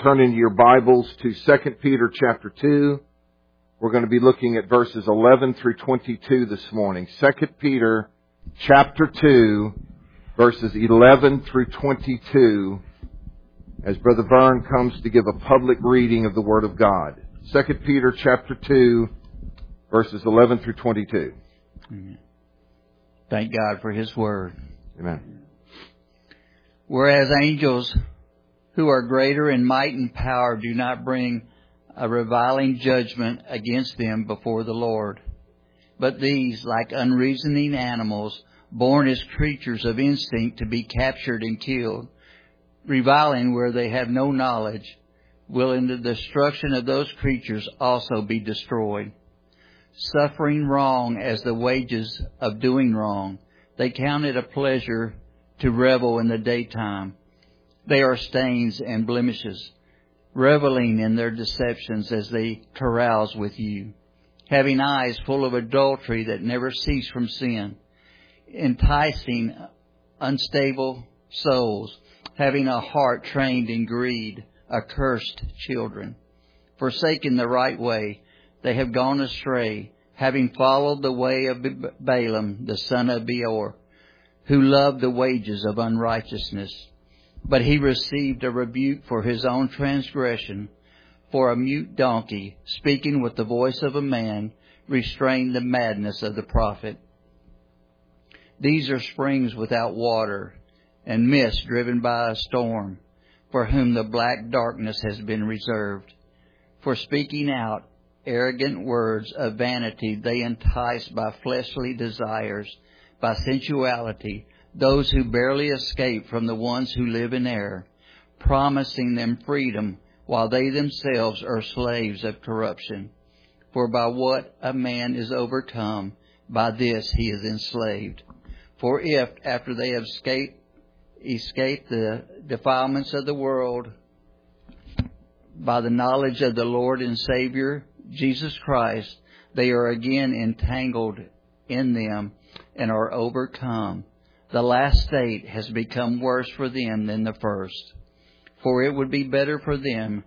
turn into your Bibles to 2 Peter chapter 2. We're going to be looking at verses 11 through 22 this morning. 2 Peter chapter 2, verses 11 through 22, as Brother Vern comes to give a public reading of the Word of God. 2 Peter chapter 2, verses 11 through 22. Amen. Thank God for His Word. Amen. Whereas angels who are greater in might and power do not bring a reviling judgment against them before the Lord. But these, like unreasoning animals, born as creatures of instinct to be captured and killed, reviling where they have no knowledge, will in the destruction of those creatures also be destroyed. Suffering wrong as the wages of doing wrong, they count it a pleasure to revel in the daytime. They are stains and blemishes, reveling in their deceptions as they carouse with you, having eyes full of adultery that never cease from sin, enticing unstable souls, having a heart trained in greed, accursed children. Forsaking the right way, they have gone astray, having followed the way of Balaam, the son of Beor, who loved the wages of unrighteousness. But he received a rebuke for his own transgression. For a mute donkey, speaking with the voice of a man, restrained the madness of the prophet. These are springs without water, and mist driven by a storm, for whom the black darkness has been reserved. For speaking out arrogant words of vanity, they entice by fleshly desires, by sensuality, those who barely escape from the ones who live in error, promising them freedom while they themselves are slaves of corruption. For by what a man is overcome, by this he is enslaved. For if, after they have escaped the defilements of the world, by the knowledge of the Lord and Savior, Jesus Christ, they are again entangled in them and are overcome, the last state has become worse for them than the first. For it would be better for them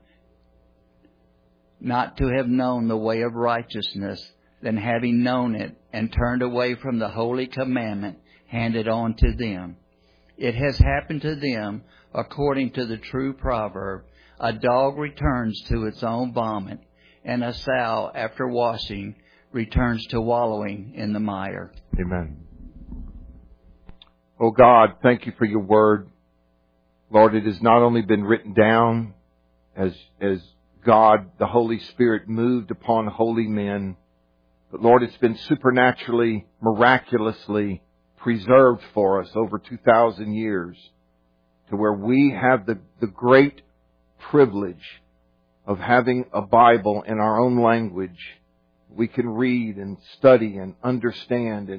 not to have known the way of righteousness than having known it and turned away from the holy commandment handed on to them. It has happened to them according to the true proverb, a dog returns to its own vomit, and a sow, after washing, returns to wallowing in the mire. Amen. Oh God, thank you for your word. Lord, it has not only been written down as God, the Holy Spirit, moved upon holy men, but Lord, it's been supernaturally, miraculously preserved for us over 2,000 years to where we have the great privilege of having a Bible in our own language. We can read and study and understand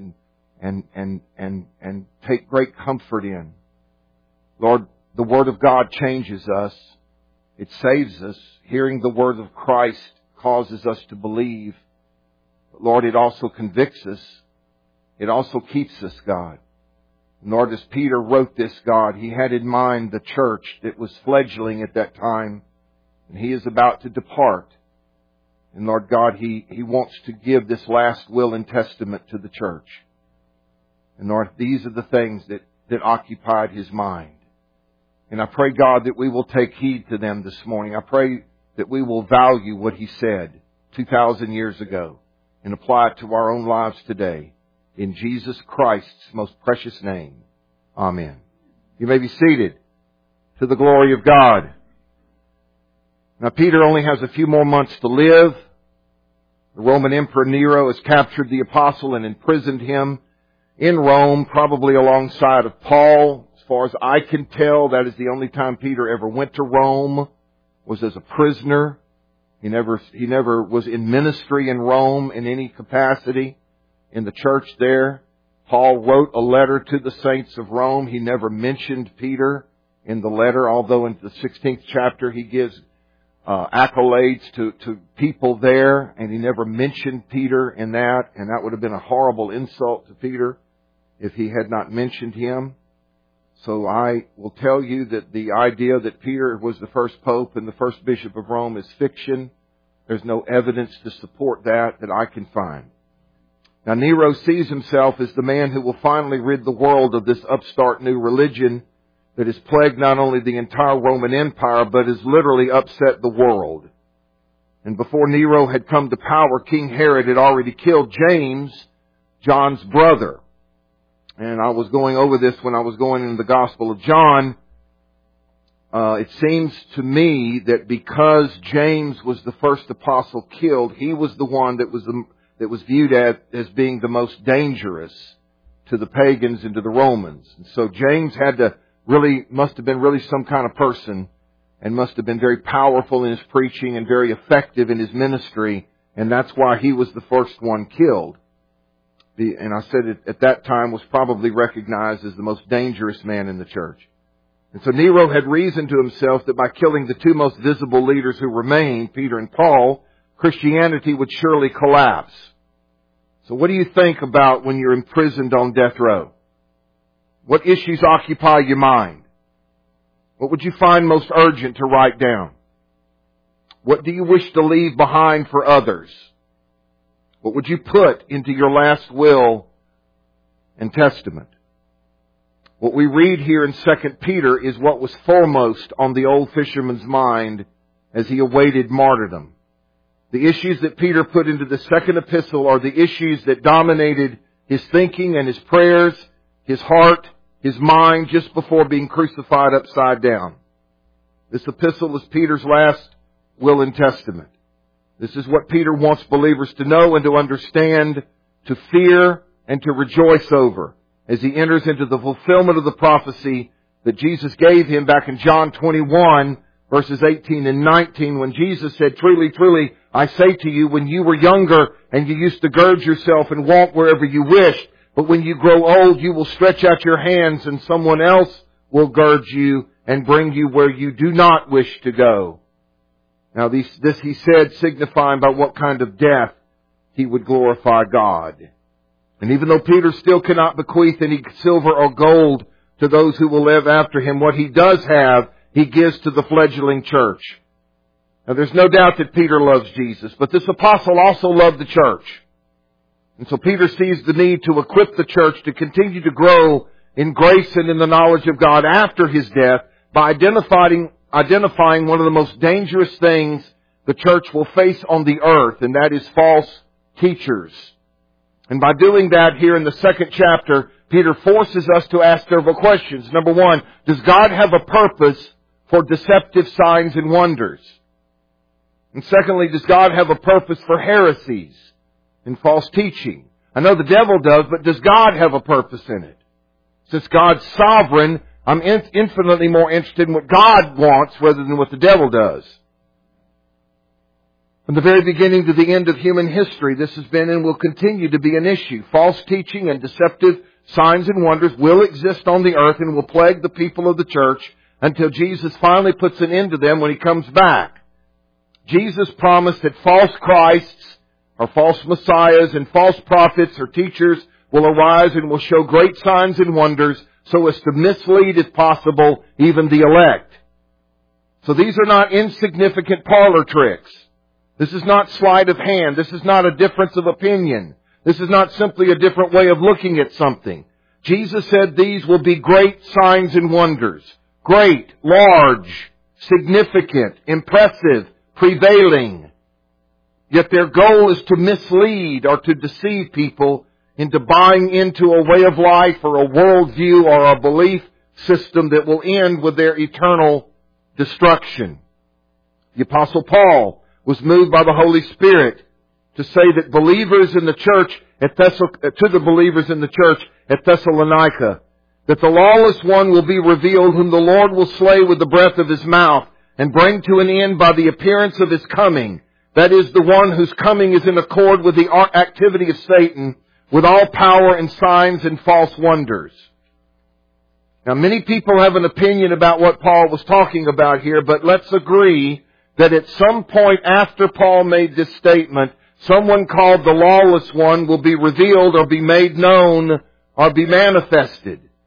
and take great comfort in. Lord, the Word of God changes us. It saves us. Hearing the Word of Christ causes us to believe. But Lord, it also convicts us. It also keeps us, God. And Lord, as Peter wrote this, God, he had in mind the church that was fledgling at that time. And he is about to depart. And Lord God, he wants to give this last will and testament to the church. And Lord, these are the things that occupied his mind. And I pray, God, that we will take heed to them this morning. I pray that we will value what he said 2,000 years ago and apply it to our own lives today. In Jesus Christ's most precious name. Amen. You may be seated to the glory of God. Now, Peter only has a few more months to live. The Roman Emperor Nero has captured the apostle and imprisoned him in Rome, probably alongside of Paul. As far as I can tell, that is the only time Peter ever went to Rome, was as a prisoner. He never was in ministry in Rome in any capacity in the church there. Paul wrote a letter to the saints of Rome. He never mentioned Peter in the letter, although in the 16th chapter he gives accolades to people there, and he never mentioned Peter in that, and that would have been a horrible insult to Peter if he had not mentioned him. So I will tell you that the idea that Peter was the first pope and the first bishop of Rome is fiction. There's no evidence to support that I can find. Now Nero sees himself as the man who will finally rid the world of this upstart new religion that has plagued not only the entire Roman Empire, but has literally upset the world. And before Nero had come to power, King Herod had already killed James, John's brother. And I was going over this when I was going into the Gospel of John. It seems to me that because James was the first apostle killed, he was the one that was viewed as being the most dangerous to the pagans and to the Romans. And so James must have been really some kind of person, and must have been very powerful in his preaching and very effective in his ministry, and that's why he was the first one killed. And I said it at that time was probably recognized as the most dangerous man in the church. And so Nero had reasoned to himself that by killing the two most visible leaders who remained, Peter and Paul, Christianity would surely collapse. So what do you think about when you're imprisoned on death row? What issues occupy your mind? What would you find most urgent to write down? What do you wish to leave behind for others? What would you put into your last will and testament? What we read here in 2 Peter is what was foremost on the old fisherman's mind as he awaited martyrdom. The issues that Peter put into the second epistle are the issues that dominated his thinking and his prayers, his heart, his mind just before being crucified upside down. This epistle is Peter's last will and testament. This is what Peter wants believers to know and to understand, to fear and to rejoice over as he enters into the fulfillment of the prophecy that Jesus gave him back in John 21, verses 18 and 19, when Jesus said, "Truly, truly, I say to you, when you were younger and you used to gird yourself and walk wherever you wished, but when you grow old, you will stretch out your hands and someone else will gird you and bring you where you do not wish to go." Now this he said, signifying by what kind of death he would glorify God. And even though Peter still cannot bequeath any silver or gold to those who will live after him, what he does have, he gives to the fledgling church. Now there's no doubt that Peter loves Jesus, but this apostle also loved the church. And so Peter sees the need to equip the church to continue to grow in grace and in the knowledge of God after his death by identifying one of the most dangerous things the church will face on the earth, and that is false teachers. And by doing that here in the second chapter, Peter forces us to ask several questions. Number one, does God have a purpose for deceptive signs and wonders? And secondly, does God have a purpose for heresies and false teaching? I know the devil does, but does God have a purpose in it? Since God's sovereign, I'm infinitely more interested in what God wants rather than what the devil does. From the very beginning to the end of human history, this has been and will continue to be an issue. False teaching and deceptive signs and wonders will exist on the earth and will plague the people of the church until Jesus finally puts an end to them when He comes back. Jesus promised that false Christs or false messiahs and false prophets or teachers will arise and will show great signs and wonders so as to mislead, if possible, even the elect. So these are not insignificant parlor tricks. This is not sleight of hand. This is not a difference of opinion. This is not simply a different way of looking at something. Jesus said these will be great signs and wonders. Great, large, significant, impressive, prevailing. Yet their goal is to mislead or to deceive people into buying into a way of life or a worldview or a belief system that will end with their eternal destruction. The Apostle Paul was moved by the Holy Spirit to say that believers in the church to the believers in the church at Thessalonica, that the lawless one will be revealed, whom the Lord will slay with the breath of His mouth and bring to an end by the appearance of His coming. That is, the one whose coming is in accord with the activity of Satan, with all power and signs and false wonders. Now, many people have an opinion about what Paul was talking about here, but let's agree that at some point after Paul made this statement, someone called the lawless one will be revealed or be made known or be manifested.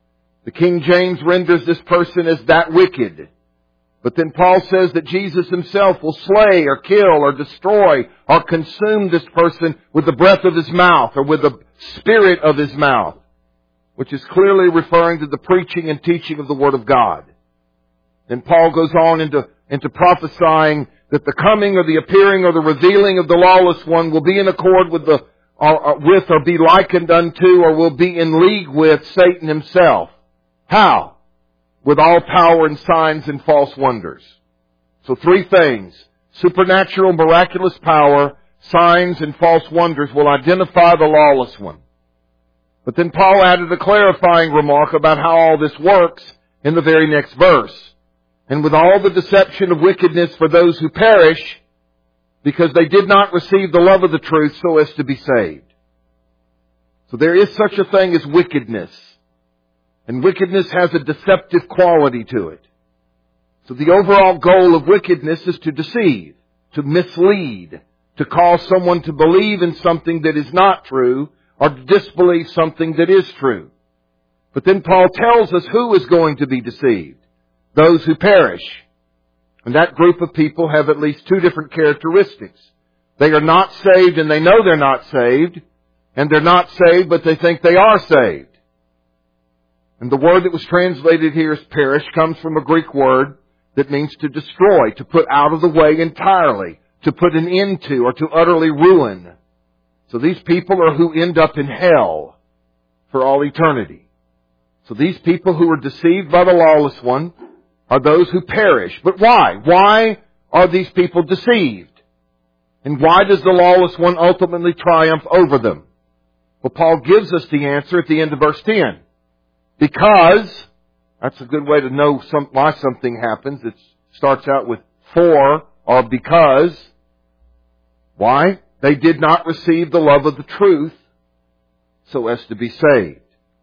The King James renders this person as that wicked. But then Paul says that Jesus himself will slay or kill or destroy or consume this person with the breath of his mouth or with the spirit of his mouth, which is clearly referring to the preaching and teaching of the Word of God. Then Paul goes on into prophesying that the coming or the appearing or the revealing of the lawless one will be in accord with or be likened unto or will be in league with Satan himself. How? With all power and signs and false wonders. So 3 things. Supernatural, miraculous power, signs, and false wonders will identify the lawless one. But then Paul added a clarifying remark about how all this works in the very next verse. And with all the deception of wickedness for those who perish, because they did not receive the love of the truth so as to be saved. So there is such a thing as wickedness. And wickedness has a deceptive quality to it. So the overall goal of wickedness is to deceive, to mislead, to cause someone to believe in something that is not true, or to disbelieve something that is true. But then Paul tells us who is going to be deceived. Those who perish. And that group of people have at least 2 different characteristics. They are not saved and they know they're not saved. And they're not saved but they think they are saved. And the word that was translated here as perish comes from a Greek word that means to destroy, to put out of the way entirely, to put an end to, or to utterly ruin. So these people are who end up in hell for all eternity. So these people who are deceived by the lawless one are those who perish. But why? Why are these people deceived? And why does the lawless one ultimately triumph over them? Well, Paul gives us the answer at the end of verse 10. Because, that's a good way to know why something happens. It starts out with for or because. Why? They did not receive the love of the truth so as to be saved.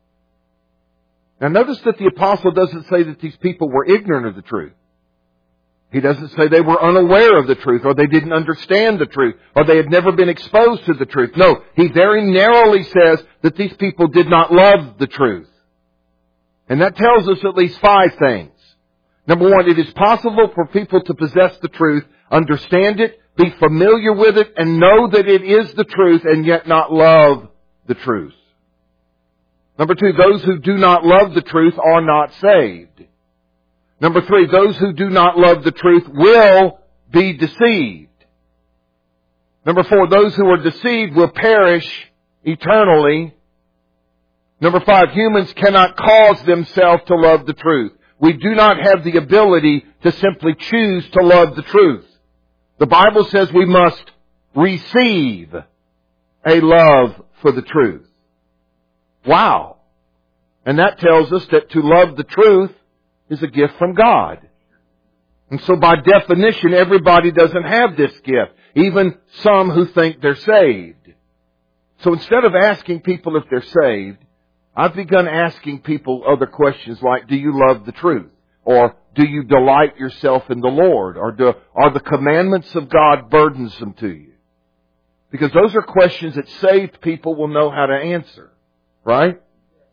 Now notice that the apostle doesn't say that these people were ignorant of the truth. He doesn't say they were unaware of the truth, or they didn't understand the truth, or they had never been exposed to the truth. No, he very narrowly says that these people did not love the truth. And that tells us at least 5 things. Number 1, it is possible for people to possess the truth, understand it, be familiar with it, and know that it is the truth, and yet not love the truth. Number 2, those who do not love the truth are not saved. Number 3, those who do not love the truth will be deceived. Number 4, those who are deceived will perish eternally. Number 5, humans cannot cause themselves to love the truth. We do not have the ability to simply choose to love the truth. The Bible says we must receive a love for the truth. Wow. And that tells us that to love the truth is a gift from God. And so by definition, everybody doesn't have this gift. Even some who think they're saved. So instead of asking people if they're saved, I've begun asking people other questions like, do you love the truth? Or do you delight yourself in the Lord? Or are the commandments of God burdensome to you? Because those are questions that saved people will know how to answer. Right?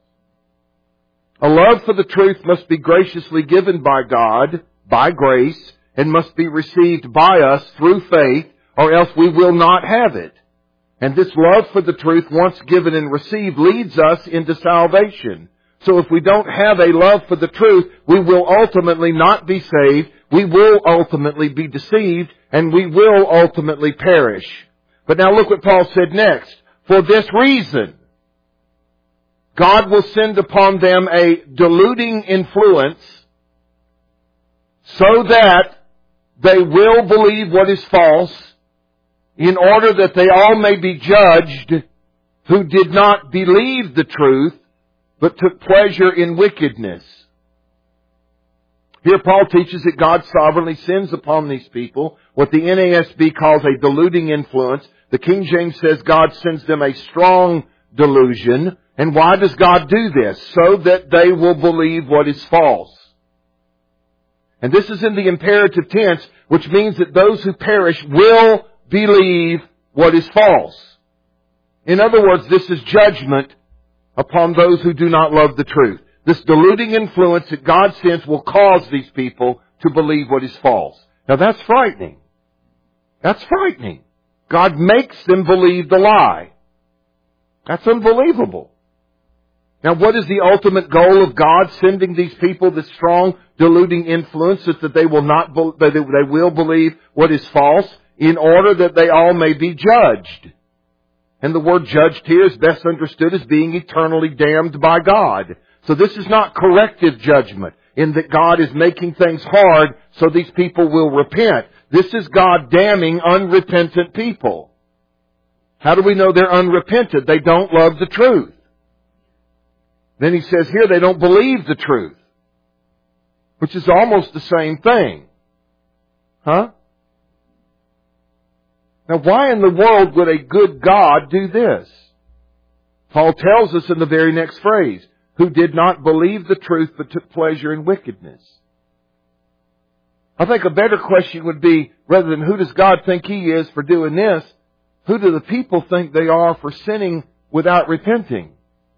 A love for the truth must be graciously given by God, by grace, and must be received by us through faith, or else we will not have it. And this love for the truth, once given and received, leads us into salvation. So if we don't have a love for the truth, we will ultimately not be saved, we will ultimately be deceived, and we will ultimately perish. But now look what Paul said next. For this reason, God will send upon them a deluding influence so that they will believe what is false, in order that they all may be judged who did not believe the truth, but took pleasure in wickedness. Here Paul teaches that God sovereignly sends upon these people what the NASB calls a deluding influence. The King James says God sends them a strong delusion. And why does God do this? So that they will believe what is false. And this is in the imperative tense, which means that those who perish will believe what is false. In other words, this is judgment upon those who do not love the truth. this deluding influence that God sends will cause these people to believe what is false. Now that's frightening. That's frightening. God makes them believe the lie. That's unbelievable. Now what is the ultimate goal of God sending these people this strong deluding influence that they will they will believe what is false in order that they all may be judged? And the word judged here is best understood as being eternally damned by God. So this is not corrective judgment in that God is making things hard so these people will repent. This is God damning unrepentant people. How do we know they're unrepentant? They don't love the truth. Then he says here they don't believe the truth, which is almost the same thing. Huh? Now why in the world would a good God do this? Paul tells us in the very next phrase, who did not believe the truth but took pleasure in wickedness. I think a better question would be, rather than who does God think He is for doing this, who do the people think they are for sinning without repenting?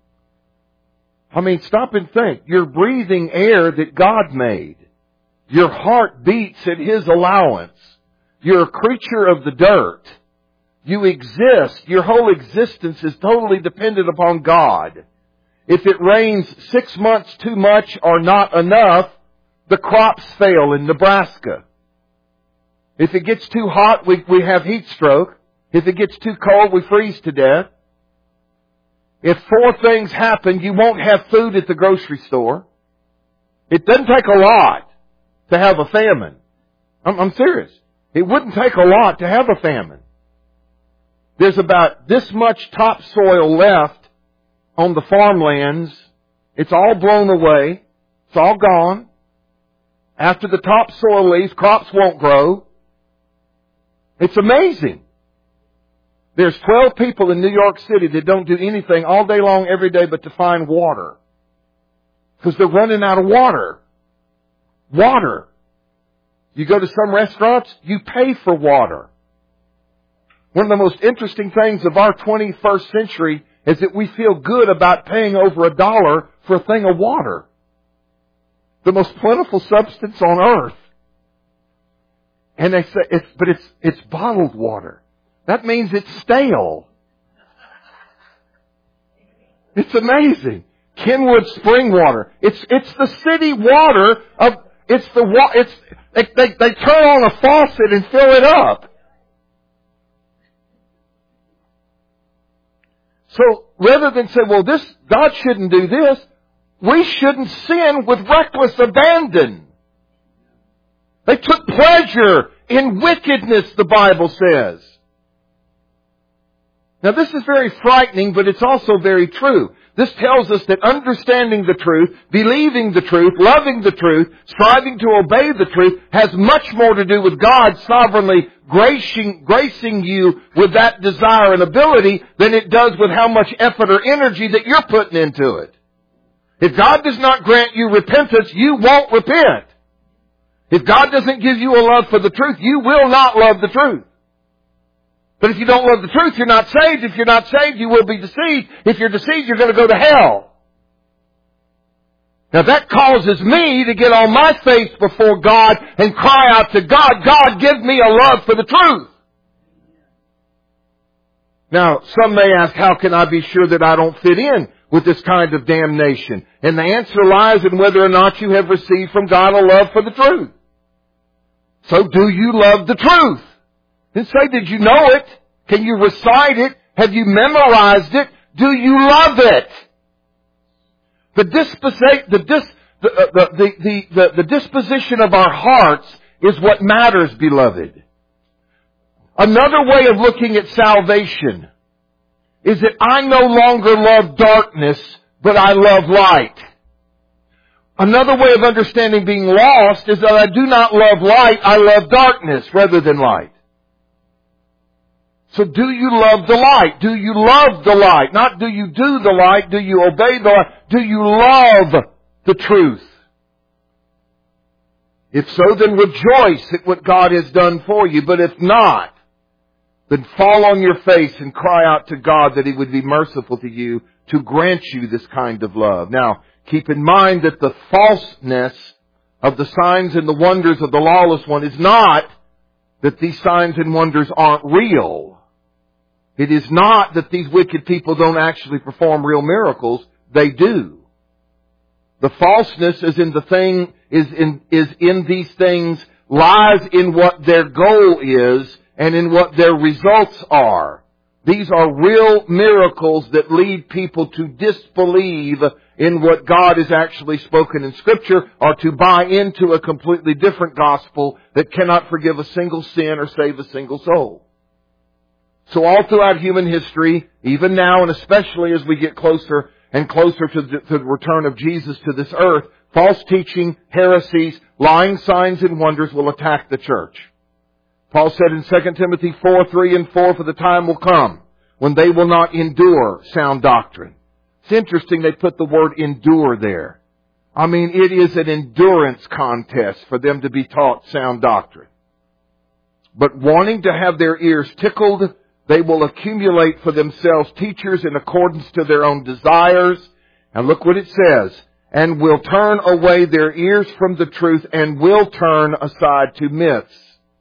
I mean, stop and think. You're breathing air that God made. Your heart beats at His allowance. You're a creature of the dirt. You exist. Your whole existence is totally dependent upon God. If it rains 6 months too much or not enough, the crops fail in Nebraska. If it gets too hot, we have heat stroke. If it gets too cold, we freeze to death. If 4 things happen, you won't have food at the grocery store. It doesn't take a lot to have a famine. I'm serious. It wouldn't take a lot to have a famine. There's about this much topsoil left on the farmlands. It's all blown away. It's all gone. After the topsoil leaves, crops won't grow. It's amazing. There's 12 people in New York City that don't do anything all day long every day but to find water. Because they're running out of water. Water. You go to some restaurants, you pay for water. One of the most interesting things of our 21st century is that we feel good about paying over $1 for a thing of water. The most plentiful substance on earth. And they say, it's bottled water. That means it's stale. It's amazing. Kenwood spring water. It's the city water of, they turn on a faucet and fill it up. So rather than say, well, God shouldn't do this, we shouldn't sin with reckless abandon. They took pleasure in wickedness, the Bible says. Now this is very frightening, but it's also very true. This tells us that understanding the truth, believing the truth, loving the truth, striving to obey the truth has much more to do with God sovereignly gracing you with that desire and ability than it does with how much effort or energy that you're putting into it. If God does not grant you repentance, you won't repent. If God doesn't give you a love for the truth, you will not love the truth. But if you don't love the truth, you're not saved. If you're not saved, you will be deceived. If you're deceived, you're going to go to hell. Now that causes me to get on my face before God and cry out to God, God, give me a love for the truth. Now, some may ask, how can I be sure that I don't fit in with this kind of damnation? And the answer lies in whether or not you have received from God a love for the truth. So do you love the truth? Then say, did you know it? Can you recite it? Have you memorized it? Do you love it? The disposition of our hearts is what matters, beloved. Another way of looking at salvation is that I no longer love darkness, but I love light. Another way of understanding being lost is that I do not love light, I love darkness rather than light. So do you love the light? Do you love the light? Not do you do the light, do you obey the light? Do you love the truth? If so, then rejoice at what God has done for you. But if not, then fall on your face and cry out to God that He would be merciful to you to grant you this kind of love. Now, Keep in mind that the falseness of the signs and the wonders of the lawless one is not that these signs and wonders aren't real. It is not that these wicked people don't actually perform real miracles. They do. The falseness is in the thing, is in these things, lies in what their goal is and in what their results are. These are real miracles that lead people to disbelieve in what God has actually spoken in Scripture, or to buy into a completely different gospel that cannot forgive a single sin or save a single soul. So all throughout human history, even now and especially as we get closer and closer to the return of Jesus to this earth, false teaching, heresies, lying signs and wonders will attack the church. Paul said in 2 Timothy 4:3 and 4, for the time will come when they will not endure sound doctrine. It's interesting they put the word endure there. I mean, it is an endurance contest for them to be taught sound doctrine. But wanting to have their ears tickled, they will accumulate for themselves teachers in accordance to their own desires. And look what it says. And will turn away their ears from the truth and will turn aside to myths.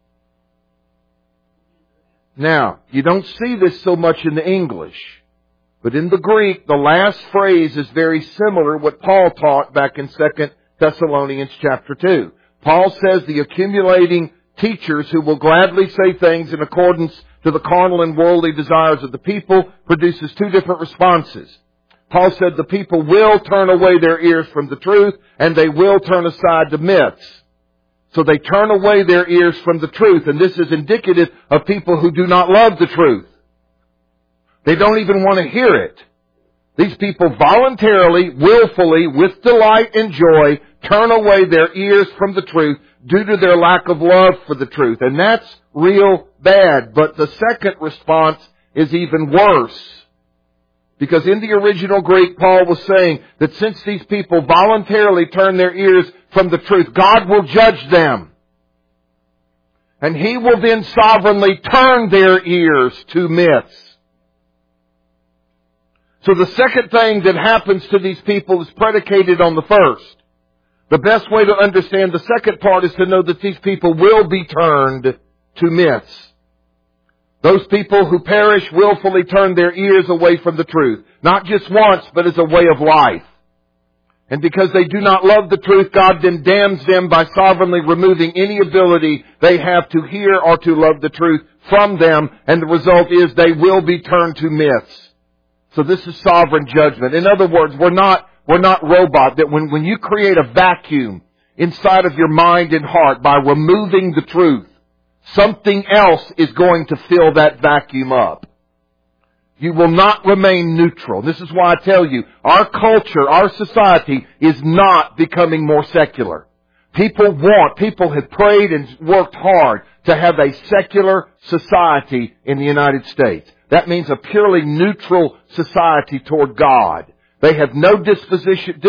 Now, you don't see this so much in the English. But in the Greek, the last phrase is very similar to what Paul taught back in 2 Thessalonians chapter 2. Paul says the accumulating teachers who will gladly say things in accordance to the carnal and worldly desires of the people produces two different responses. Paul said the people will turn away their ears from the truth and they will turn aside to myths. So they turn away their ears from the truth, and this is indicative of people who do not love the truth. They don't even want to hear it. These people voluntarily, willfully, with delight and joy, turn away their ears from the truth due to their lack of love for the truth. And that's real bad. But the second response is even worse. Because in the original Greek, Paul was saying that since these people voluntarily turn their ears from the truth, God will judge them. And He will then sovereignly turn their ears to myths. So the second thing that happens to these people is predicated on the first. The best way to understand the second part is to know that these people will be turned to myths. Those people who perish willfully turn their ears away from the truth. Not just once, but as a way of life. And because they do not love the truth, God then damns them by sovereignly removing any ability they have to hear or to love the truth from them. And the result is they will be turned to myths. So this is sovereign judgment. In other words, we're not robot. That when you create a vacuum inside of your mind and heart by removing the truth, something else is going to fill that vacuum up. You will not remain neutral. This is why I tell you, our culture, our society is not becoming more secular. People have prayed and worked hard to have a secular society in the United States. That means a purely neutral society toward God. They have no disposition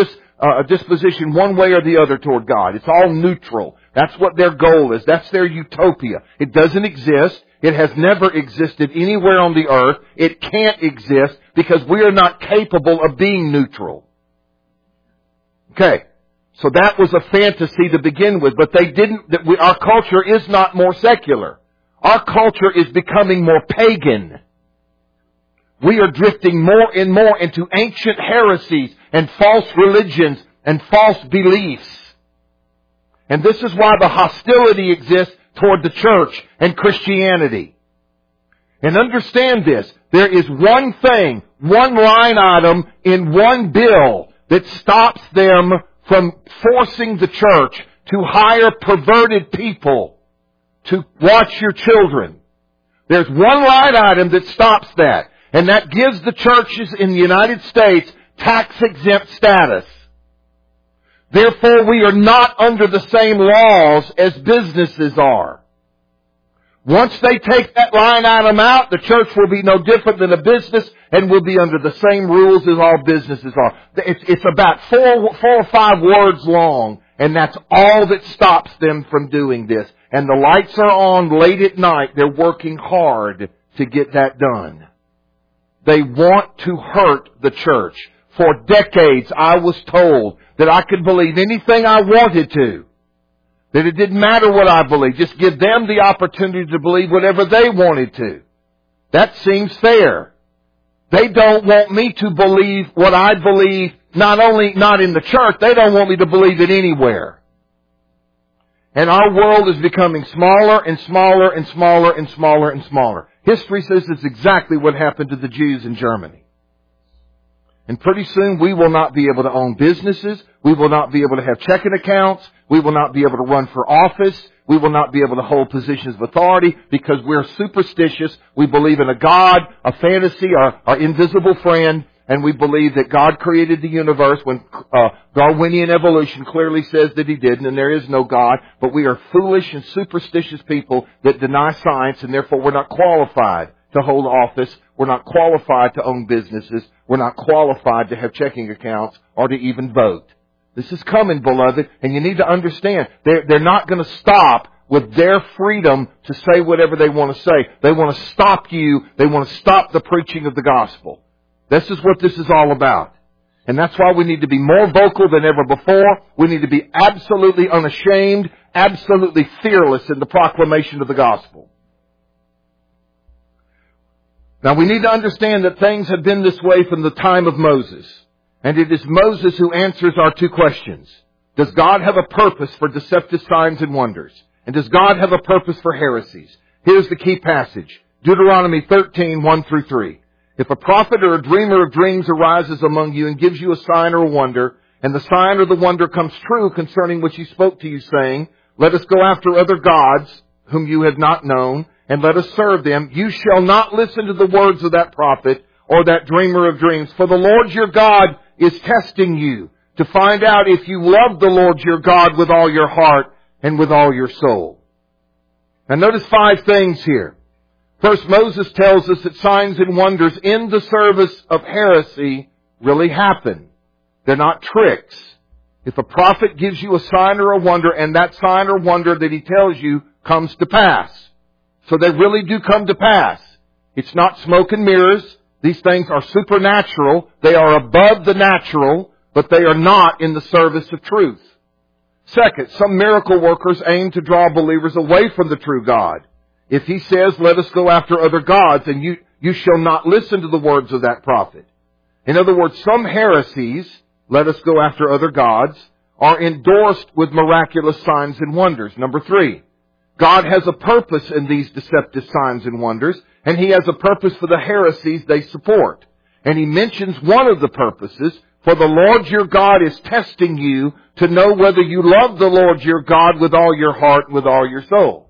one way or the other toward God. It's all neutral. That's what their goal is. That's their utopia. It doesn't exist. It has never existed anywhere on the earth. It can't exist because we are not capable of being neutral. Okay. So that was a fantasy to begin with, but our culture is not more secular. Our culture is becoming more pagan. We are drifting more and more into ancient heresies and false religions and false beliefs. And this is why the hostility exists toward the church and Christianity. And understand this, there is one thing, one line item in one bill that stops them from forcing the church to hire perverted people to watch your children. There's one line item that stops that. And that gives the churches in the United States tax-exempt status. Therefore, we are not under the same laws as businesses are. Once they take that line item out, the church will be no different than a business and will be under the same rules as all businesses are. It's about four or five words long, and that's all that stops them from doing this. And the lights are on late at night. They're working hard to get that done. They want to hurt the church. For decades I was told that I could believe anything I wanted to. That it didn't matter what I believed. Just give them the opportunity to believe whatever they wanted to. That seems fair. They don't want me to believe what I believe, not in the church, they don't want me to believe it anywhere. And our world is becoming smaller and smaller and smaller and smaller and smaller. History says it's exactly what happened to the Jews in Germany. And pretty soon we will not be able to own businesses. We will not be able to have checking accounts. We will not be able to run for office. We will not be able to hold positions of authority because we're superstitious. We believe in a God, a fantasy, our invisible friend, and we believe that God created the universe when Darwinian evolution clearly says that He didn't, and there is no God. But we are foolish and superstitious people that deny science, and therefore we're not qualified to hold office. We're not qualified to own businesses. We're not qualified to have checking accounts or to even vote. This is coming, beloved, and you need to understand, they're not going to stop with their freedom to say whatever they want to say. They want to stop you. They want to stop the preaching of the gospel. This is what this is all about. And that's why we need to be more vocal than ever before. We need to be absolutely unashamed, absolutely fearless in the proclamation of the gospel. Now we need to understand that things have been this way from the time of Moses. And it is Moses who answers our two questions. Does God have a purpose for deceptive signs and wonders? And does God have a purpose for heresies? Here's the key passage. Deuteronomy 13, 1 through 3. If a prophet or a dreamer of dreams arises among you and gives you a sign or a wonder, and the sign or the wonder comes true concerning which he spoke to you, saying, let us go after other gods whom you have not known, and let us serve them, you shall not listen to the words of that prophet or that dreamer of dreams. For the Lord your God is testing you to find out if you love the Lord your God with all your heart and with all your soul. Now notice 5 things here. First, Moses tells us that signs and wonders in the service of heresy really happen. They're not tricks. If a prophet gives you a sign or a wonder, and that sign or wonder that he tells you comes to pass. So they really do come to pass. It's not smoke and mirrors. These things are supernatural. They are above the natural, but they are not in the service of truth. Second, some miracle workers aim to draw believers away from the true God. If he says, let us go after other gods, and you shall not listen to the words of that prophet. In other words, some heresies, let us go after other gods, are endorsed with miraculous signs and wonders. Number 3, God has a purpose in these deceptive signs and wonders, and He has a purpose for the heresies they support. And He mentions one of the purposes, for the Lord your God is testing you to know whether you love the Lord your God with all your heart and with all your soul.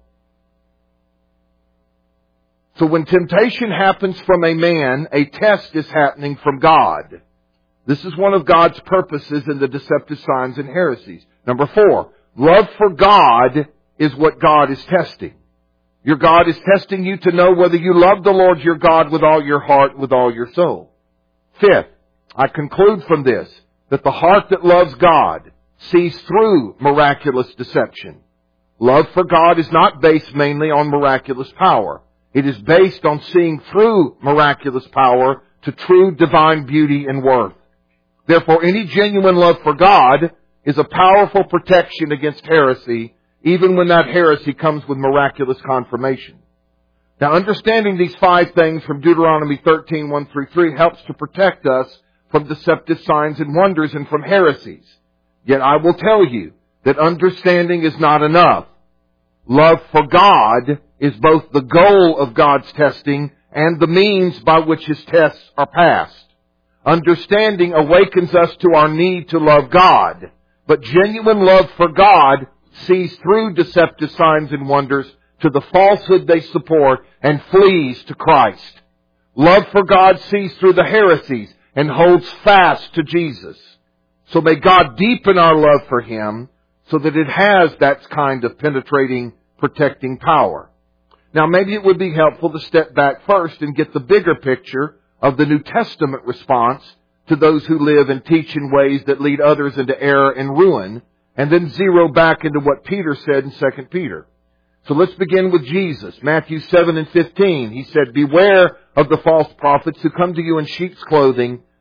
So when temptation happens from a man, a test is happening from God. This is one of God's purposes in the deceptive signs and heresies. Number 4, love for God is what God is testing. Your God is testing you to know whether you love the Lord your God with all your heart, with all your soul. 5th, I conclude from this that the heart that loves God sees through miraculous deception. Love for God is not based mainly on miraculous power. It is based on seeing through miraculous power to true divine beauty and worth. Therefore, any genuine love for God is a powerful protection against heresy, even when that heresy comes with miraculous confirmation. Now, understanding these 5 things from Deuteronomy 13, 1 through 3 helps to protect us from deceptive signs and wonders and from heresies. Yet I will tell you that understanding is not enough. Love for God is both the goal of God's testing and the means by which His tests are passed. Understanding awakens us to our need to love God, but genuine love for God sees through deceptive signs and wonders to the falsehood they support and flees to Christ. Love for God sees through the heresies and holds fast to Jesus. So may God deepen our love for Him so that it has that kind of penetrating, protecting power. Now maybe it would be helpful to step back first and get the bigger picture of the New Testament response to those who live and teach in ways that lead others into error and ruin, and then zero back into what Peter said in 2 Peter. So let's begin with Jesus. Matthew 7 and 15. He said, beware of the false prophets who come to you in sheep's clothing,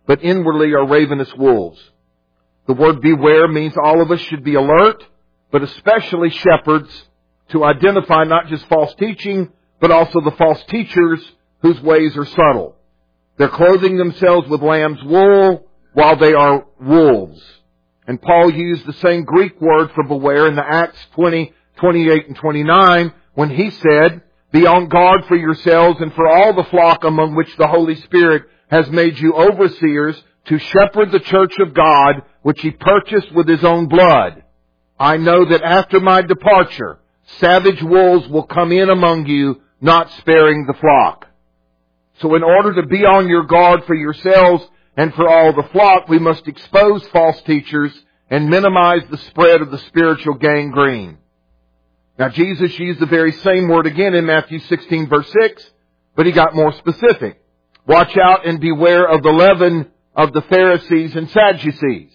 but inwardly are ravenous wolves. The word beware means all of us should be alert, but especially shepherds, to identify not just false teaching, but also the false teachers whose ways are subtle. They're clothing themselves with lamb's wool while they are wolves. And Paul used the same Greek word for beware in the Acts 20, 28 and 29 when he said, be on guard for yourselves and for all the flock among which the Holy Spirit has made you overseers to shepherd the church of God, which He purchased with His own blood. I know that after my departure, savage wolves will come in among you, not sparing the flock. So in order to be on your guard for yourselves and for all the flock, we must expose false teachers and minimize the spread of the spiritual gangrene. Now Jesus used the very same word again in Matthew 16 verse 6, but He got more specific. Watch out and beware of the leaven of the Pharisees and Sadducees.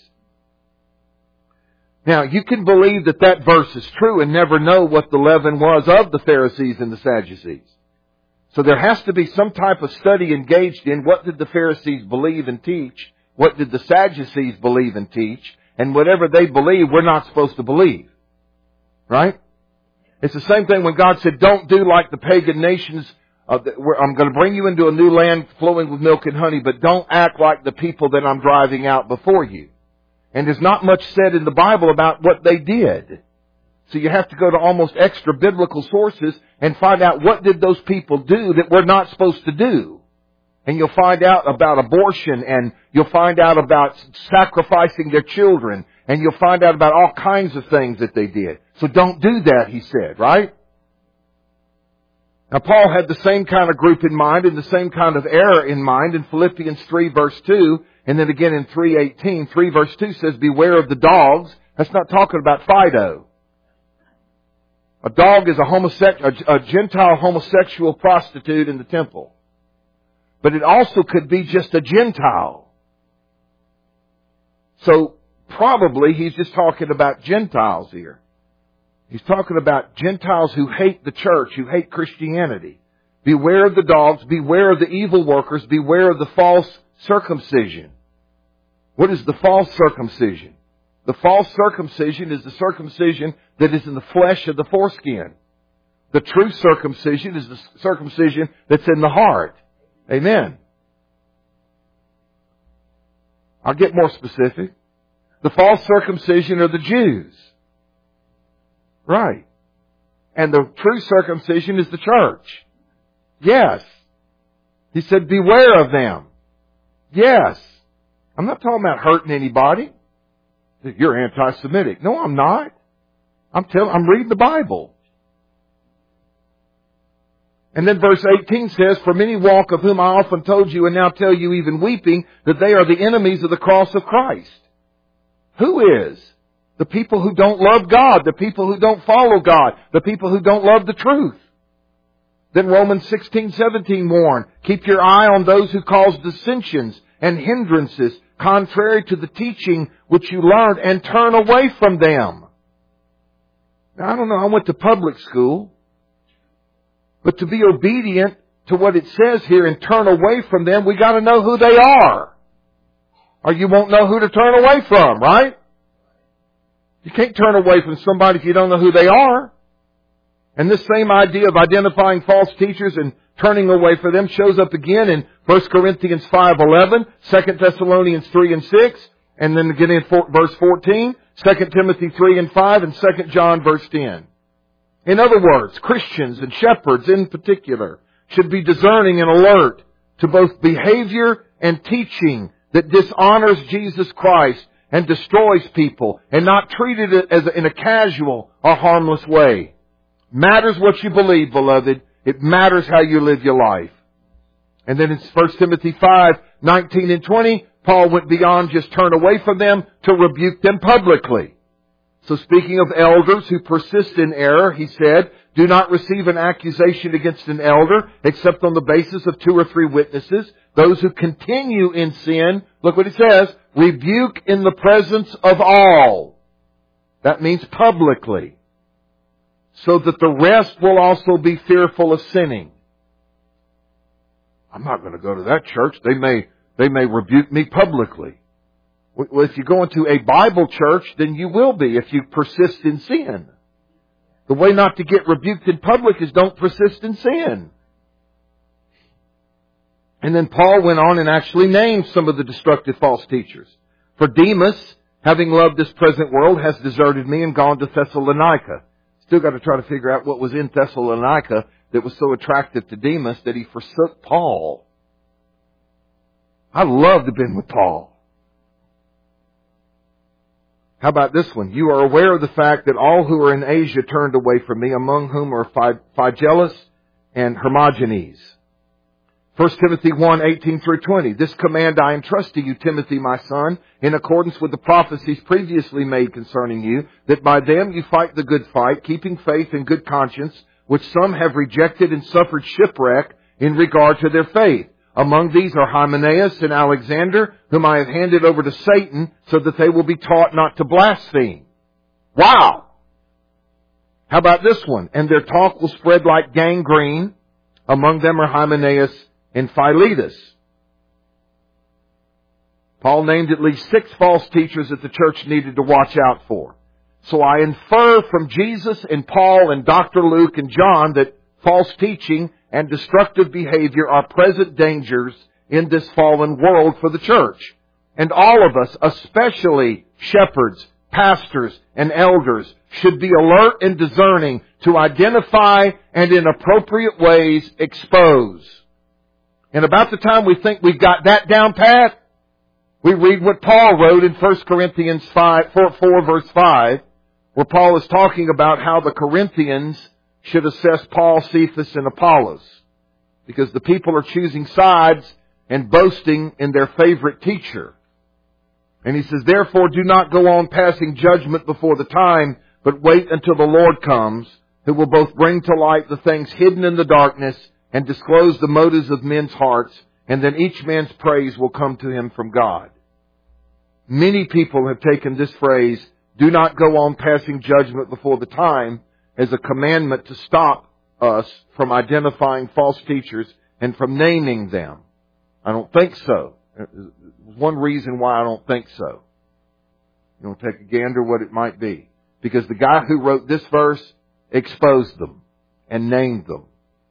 Now, you can believe that that verse is true and never know what the leaven was of the Pharisees and the Sadducees. So there has to be some type of study engaged in what did the Pharisees believe and teach, what did the Sadducees believe and teach, and whatever they believe, we're not supposed to believe. Right? It's the same thing when God said, don't do like the pagan nations. I'm going to bring you into a new land flowing with milk and honey, but don't act like the people that I'm driving out before you. And there's not much said in the Bible about what they did. So you have to go to almost extra biblical sources and find out what did those people do that we're not supposed to do. And you'll find out about abortion, and you'll find out about sacrificing their children, and you'll find out about all kinds of things that they did. So don't do that, he said, right? Now Paul had the same kind of group in mind and the same kind of error in mind in Philippians 3 verse 2, and then again in 3:18. 3 verse 2 says, beware of the dogs. That's not talking about Fido. A dog is a Gentile homosexual prostitute in the temple. But it also could be just a Gentile. So probably he's just talking about Gentiles here. He's talking about Gentiles who hate the church, who hate Christianity. Beware of the dogs, beware of the evil workers, beware of the false circumcision. What is the false circumcision? The false circumcision is the circumcision that is in the flesh of the foreskin. The true circumcision is the circumcision that's in the heart. Amen. I'll get more specific. The false circumcision are the Jews. Right. And the true circumcision is the church. Yes. He said, beware of them. Yes. I'm not talking about hurting anybody. You're anti-Semitic. No, I'm not. I'm reading the Bible. And then verse 18 says, for many walk, of whom I often told you and now tell you even weeping, that they are the enemies of the cross of Christ. Who is? The people who don't love God, the people who don't follow God, the people who don't love the truth. Then Romans 16:17 warn, keep your eye on those who cause dissensions and hindrances contrary to the teaching which you learned, and turn away from them. Now, I don't know, I went to public school, but to be obedient to what it says here and turn away from them, we got to know who they are. Or you won't know who to turn away from, right? You can't turn away from somebody if you don't know who they are. And this same idea of identifying false teachers and turning away from them shows up again in 1 Corinthians 5:11, 2 Thessalonians 3:6, and then again in verse 14, 2 Timothy 3:5, and 2 John verse 10. In other words, Christians and shepherds in particular should be discerning and alert to both behavior and teaching that dishonors Jesus Christ and destroys people, and not treated it as in a casual or harmless way. Matters what you believe, beloved. It matters how you live your life. And then in 1 Timothy 5:19 and 20, Paul went beyond just turn away from them to rebuke them publicly. So speaking of elders who persist in error, he said, do not receive an accusation against an elder except on the basis of 2 or 3 witnesses. Those who continue in sin, look what it says, rebuke in the presence of all. That means publicly. So that the rest will also be fearful of sinning. I'm not going to go to that church. They may They may rebuke me publicly. Well, if you go into a Bible church, then you will be if you persist in sin. The way not to get rebuked in public is don't persist in sin. And then Paul went on and actually named some of the destructive false teachers. For Demas, having loved this present world, has deserted me and gone to Thessalonica. Still got to try to figure out what was in Thessalonica that was so attractive to Demas that he forsook Paul. I'd love to have been with Paul. How about this one? You are aware of the fact that all who are in Asia turned away from me, among whom are Phygellus and Hermogenes. 1 Timothy 1:18-20. This command I entrust to you, Timothy, my son, in accordance with the prophecies previously made concerning you, that by them you fight the good fight, keeping faith and good conscience, which some have rejected and suffered shipwreck in regard to their faith. Among these are Hymenaeus and Alexander, whom I have handed over to Satan, so that they will be taught not to blaspheme. Wow! How about this one? And their talk will spread like gangrene. Among them are Hymenaeus and Philetus. Paul named at least 6 false teachers that the church needed to watch out for. So I infer from Jesus and Paul and Dr. Luke and John that false teaching and destructive behavior are present dangers in this fallen world for the church. And all of us, especially shepherds, pastors, and elders, should be alert and discerning to identify and in appropriate ways expose. And about the time we think we've got that down pat, we read what Paul wrote in 1 Corinthians 4 verse 5, where Paul is talking about how the Corinthians should assess Paul, Cephas, and Apollos. Because the people are choosing sides and boasting in their favorite teacher. And he says, therefore do not go on passing judgment before the time, but wait until the Lord comes, who will both bring to light the things hidden in the darkness and disclose the motives of men's hearts, and then each man's praise will come to him from God. Many people have taken this phrase, do not go on passing judgment before the time, as a commandment to stop us from identifying false teachers and from naming them. I don't think so. There's one reason why I don't think so. You want to take a gander what it might be. Because the guy who wrote this verse exposed them and named them.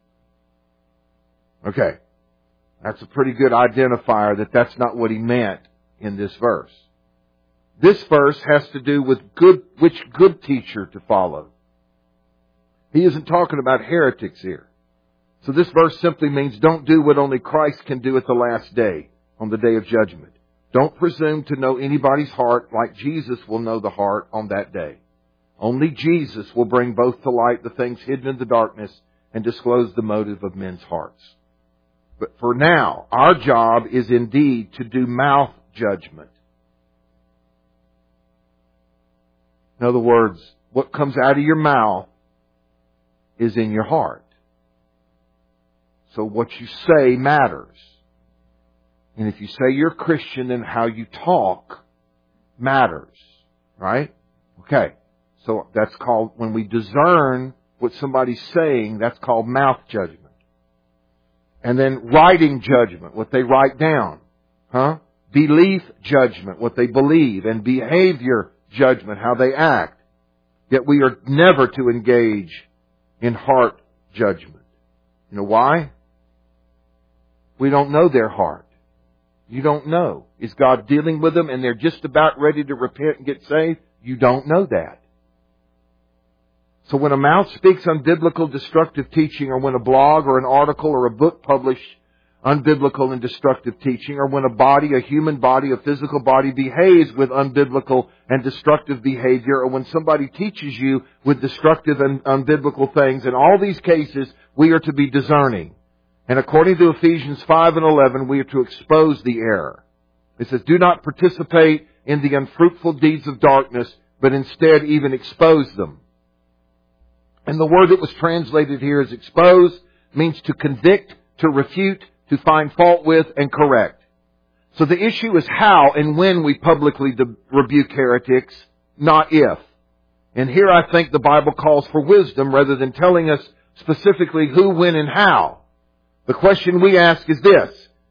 Okay. That's a pretty good identifier that that's not what he meant in this verse. This verse has to do with which good teacher to follow. He isn't talking about heretics here. So this verse simply means don't do what only Christ can do at the last day, on the day of judgment. Don't presume to know anybody's heart like Jesus will know the heart on that day. Only Jesus will bring both to light the things hidden in the darkness and disclose the motive of men's hearts. But for now, our job is indeed to do mouth judgment. In other words, what comes out of your mouth is in your heart. So what you say matters. And if you say you're a Christian, then how you talk matters. Right? Okay. So that's called, when we discern what somebody's saying, that's called mouth judgment. And then writing judgment, what they write down. Belief judgment, what they believe. And behavior judgment, how they act. Yet we are never to engage in heart judgment. You know why? We don't know their heart. You don't know. Is God dealing with them and they're just about ready to repent and get saved? You don't know that. So when a mouth speaks unbiblical, destructive teaching, or when a blog or an article or a book publish unbiblical and destructive teaching, or when a human body, a physical body behaves with unbiblical and destructive behavior, or when somebody teaches you with destructive and unbiblical things, in all these cases, we are to be discerning. And according to Ephesians 5 and 11, we are to expose the error. It says, do not participate in the unfruitful deeds of darkness, but instead even expose them. And the word that was translated here as expose means to convict, to refute, to find fault with, and correct. So the issue is how and when we publicly rebuke heretics, not if. And here I think the Bible calls for wisdom rather than telling us specifically who, when, and how. The question we ask is this: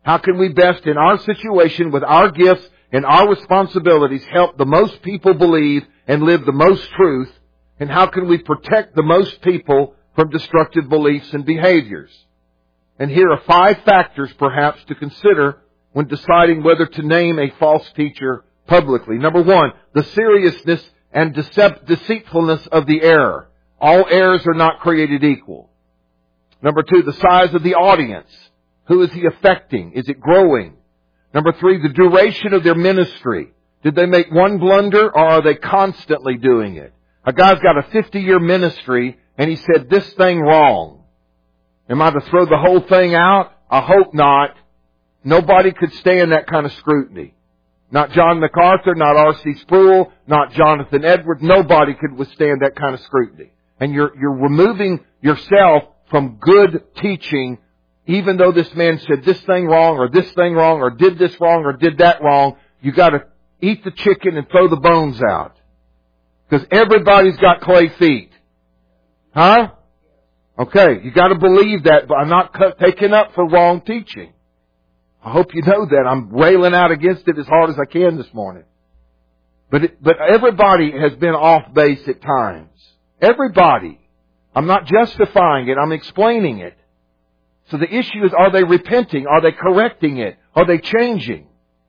How can we best, in our situation, with our gifts and our responsibilities, help the most people believe and live the most truth? And how can we protect the most people from destructive beliefs and behaviors? And here are 5 factors, perhaps, to consider when deciding whether to name a false teacher publicly. Number 1, the seriousness and deceitfulness of the error. All errors are not created equal. Number 2, the size of the audience. Who is he affecting? Is it growing? Number 3, the duration of their ministry. Did they make one blunder, or are they constantly doing it? A guy's got a 50-year ministry and he said this thing wrong. Am I to throw the whole thing out? I hope not. Nobody could stand that kind of scrutiny. Not John MacArthur, not R.C. Sproul, not Jonathan Edwards. Nobody could withstand that kind of scrutiny. And you're removing yourself from good teaching, even though this man said this thing wrong, or this thing wrong, or did this wrong, or did that wrong. You got to eat the chicken and throw the bones out. Because everybody's got clay feet. Huh? Okay, you got to believe that, but I'm not taking up for wrong teaching. I hope you know that. I'm railing out against it as hard as I can this morning. But everybody has been off base at times. Everybody. I'm not justifying it. I'm explaining it. So the issue is, are they repenting? Are they correcting it? Are they changing?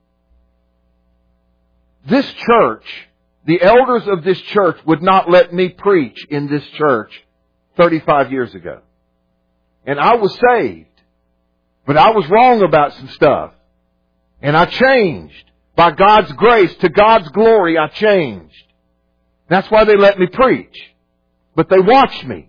This church, the elders of this church would not let me preach in this church 35 years ago. And I was saved. But I was wrong about some stuff. And I changed. By God's grace, to God's glory, I changed. That's why they let me preach. But they watched me.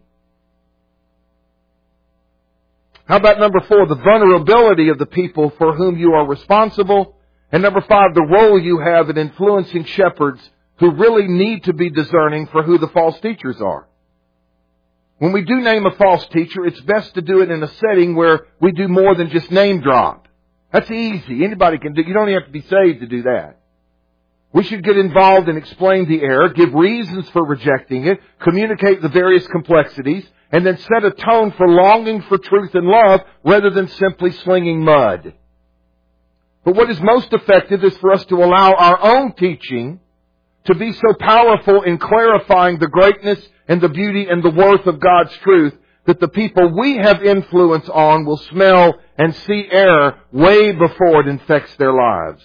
How about number 4, the vulnerability of the people for whom you are responsible? And number 5, the role you have in influencing shepherds who really need to be discerning for who the false teachers are. When we do name a false teacher, it's best to do it in a setting where we do more than just name drop. That's easy. Anybody can do it. You don't even have to be saved to do that. We should get involved and explain the error, give reasons for rejecting it, communicate the various complexities, and then set a tone for longing for truth and love rather than simply slinging mud. But what is most effective is for us to allow our own teaching to be so powerful in clarifying the greatness and the beauty and the worth of God's truth that the people we have influence on will smell and see error way before it infects their lives.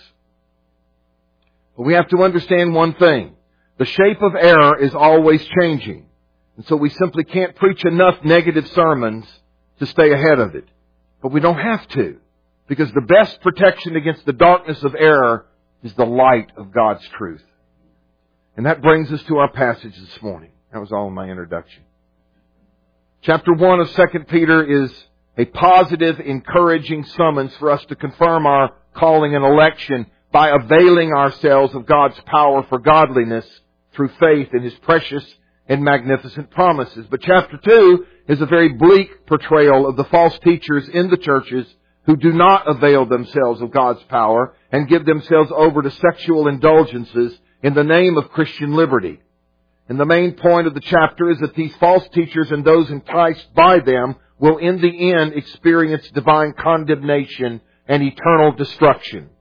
But we have to understand one thing. The shape of error is always changing. And so we simply can't preach enough negative sermons to stay ahead of it. But we don't have to. Because the best protection against the darkness of error is the light of God's truth. And that brings us to our passage this morning. That was all in my introduction. Chapter 1 of 2 Peter is a positive, encouraging summons for us to confirm our calling and election by availing ourselves of God's power for godliness through faith in His precious and magnificent promises. But chapter 2 is a very bleak portrayal of the false teachers in the churches who do not avail themselves of God's power and give themselves over to sexual indulgences in the name of Christian liberty. And the main point of the chapter is that these false teachers and those enticed by them will in the end experience divine condemnation and eternal destruction.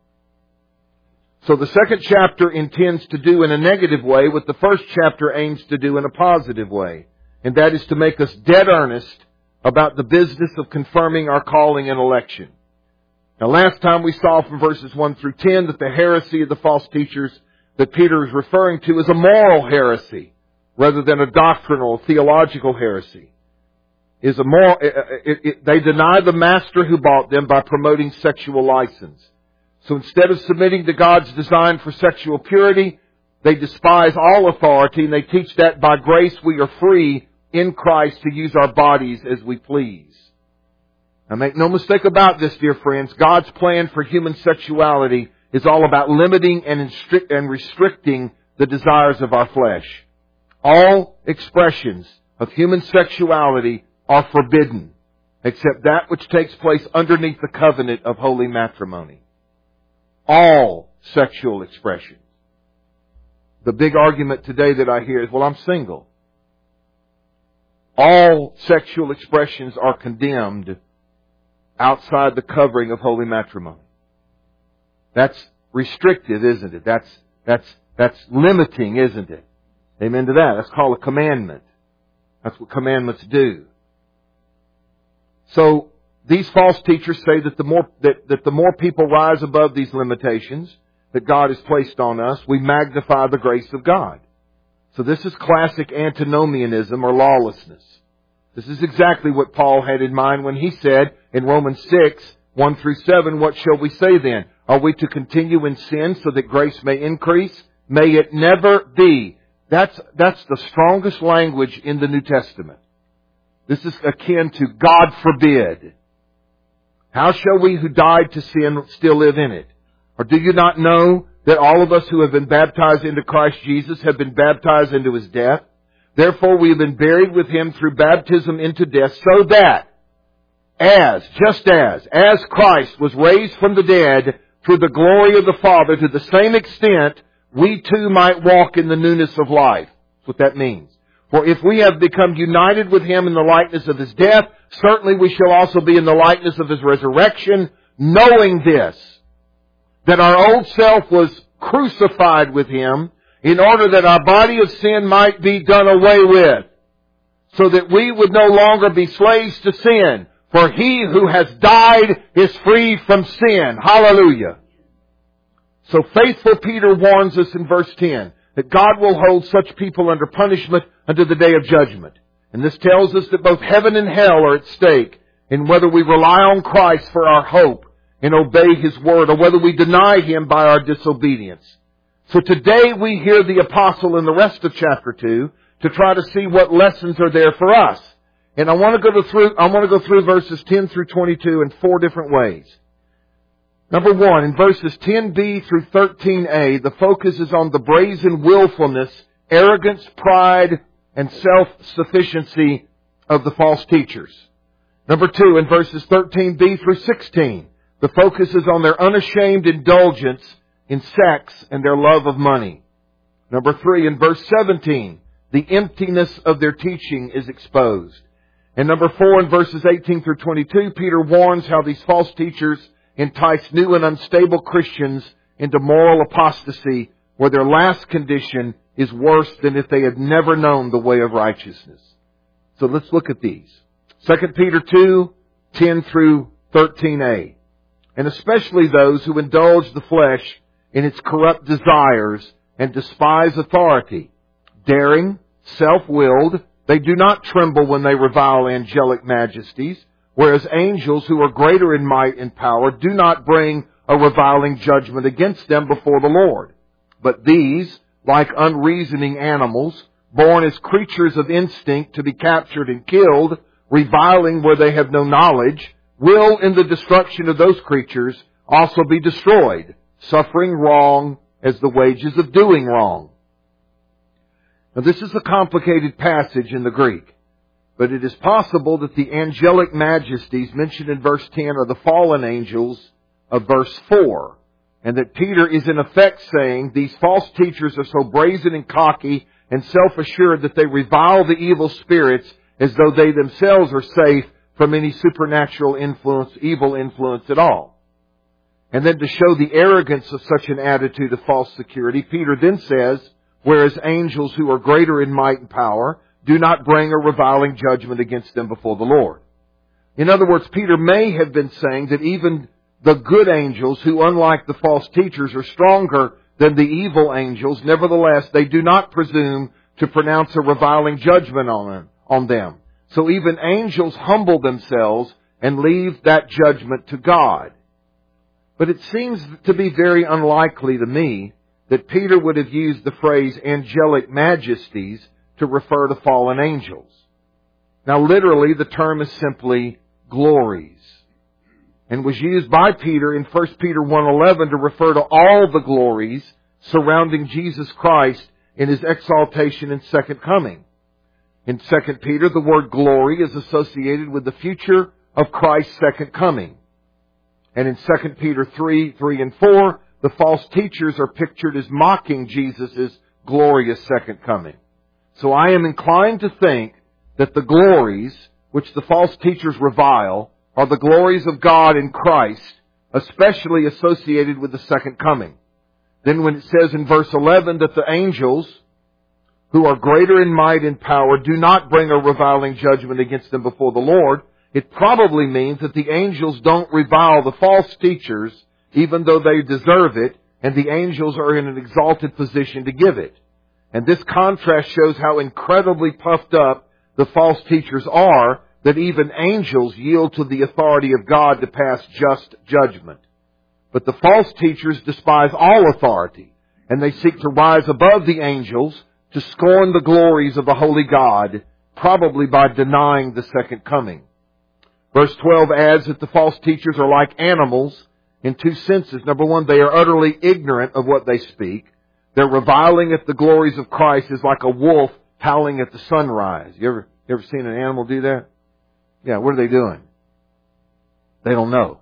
So the second chapter intends to do in a negative way what the first chapter aims to do in a positive way. And that is to make us dead earnest about the business of confirming our calling and election. Now last time we saw from verses 1 through 10 that the heresy of the false teachers that Peter is referring to is a moral heresy rather than a doctrinal, theological heresy. They deny the master who bought them by promoting sexual license. So instead of submitting to God's design for sexual purity, they despise all authority, and they teach that by grace we are free in Christ to use our bodies as we please. Now make no mistake about this, dear friends. God's plan for human sexuality is all about limiting and restricting the desires of our flesh. All expressions of human sexuality are forbidden, except that which takes place underneath the covenant of holy matrimony. All sexual expressions. The big argument today that I hear is, well, I'm single. All sexual expressions are condemned outside the covering of holy matrimony. That's restrictive, isn't it? That's limiting, isn't it? Amen to that. That's called a commandment. That's what commandments do. So these false teachers say that the more people rise above these limitations that God has placed on us, we magnify the grace of God. So this is classic antinomianism or lawlessness. This is exactly what Paul had in mind when he said in Romans 6, 1 through 7, what shall we say then? Are we to continue in sin so that grace may increase? May it never be. That's the strongest language in the New Testament. This is akin to God forbid. How shall we who died to sin still live in it? Or do you not know that all of us who have been baptized into Christ Jesus have been baptized into His death? Therefore we have been buried with Him through baptism into death, so that just as Christ was raised from the dead through the glory of the Father, to the same extent we too might walk in the newness of life. That's what that means. For if we have become united with Him in the likeness of His death, certainly we shall also be in the likeness of His resurrection, knowing this, that our old self was crucified with Him, in order that our body of sin might be done away with, so that we would no longer be slaves to sin. For he who has died is free from sin. Hallelujah. So faithful Peter warns us in verse 10 that God will hold such people under punishment unto the day of judgment. And this tells us that both heaven and hell are at stake in whether we rely on Christ for our hope and obey His word, or whether we deny Him by our disobedience. So today we hear the apostle in the rest of chapter 2 to try to see what lessons are there for us. And I want to go through verses 10 through 22 in 4 different ways. Number 1, in verses 10b through 13a, the focus is on the brazen willfulness, arrogance, pride, and self-sufficiency of the false teachers. Number 2, in verses 13b through 16, the focus is on their unashamed indulgence in sex and their love of money. Number 3, in verse 17, the emptiness of their teaching is exposed. And number 4, in verses 18 through 22, Peter warns how these false teachers entice new and unstable Christians into moral apostasy, where their last condition is worse than if they had never known the way of righteousness. So let's look at these. 2 Peter 2, 10 through 13a. And especially those who indulge the flesh in its corrupt desires and despise authority. Daring, self-willed, they do not tremble when they revile angelic majesties, whereas angels who are greater in might and power do not bring a reviling judgment against them before the Lord. But these, like unreasoning animals, born as creatures of instinct to be captured and killed, reviling where they have no knowledge, will in the destruction of those creatures also be destroyed, suffering wrong as the wages of doing wrong. Now this is a complicated passage in the Greek, but it is possible that the angelic majesties mentioned in verse 10 are the fallen angels of verse 4, and that Peter is in effect saying these false teachers are so brazen and cocky and self-assured that they revile the evil spirits as though they themselves are safe from any supernatural influence, evil influence at all. And then to show the arrogance of such an attitude of false security, Peter then says, whereas angels who are greater in might and power do not bring a reviling judgment against them before the Lord. In other words, Peter may have been saying that even the good angels, who unlike the false teachers are stronger than the evil angels, nevertheless they do not presume to pronounce a reviling judgment on them. So even angels humble themselves and leave that judgment to God. But it seems to be very unlikely to me that Peter would have used the phrase angelic majesties to refer to fallen angels. Now literally the term is simply glories, and was used by Peter in 1 Peter 1:11 to refer to all the glories surrounding Jesus Christ in His exaltation and second coming. In 2 Peter, the word glory is associated with the future of Christ's second coming. And in 2 Peter 3 and 4, the false teachers are pictured as mocking Jesus' glorious second coming. So I am inclined to think that the glories, which the false teachers revile, are the glories of God in Christ, especially associated with the second coming. Then when it says in verse 11 that the angels, who are greater in might and power, do not bring a reviling judgment against them before the Lord, it probably means that the angels don't revile the false teachers, even though they deserve it, and the angels are in an exalted position to give it. And this contrast shows how incredibly puffed up the false teachers are, that even angels yield to the authority of God to pass just judgment. But the false teachers despise all authority, and they seek to rise above the angels to scorn the glories of the holy God, probably by denying the second coming. Verse 12 adds that the false teachers are like animals in two senses. Number one, they are utterly ignorant of what they speak. Their reviling at the glories of Christ is like a wolf howling at the sunrise. You ever seen an animal do that? Yeah, what are they doing? They don't know.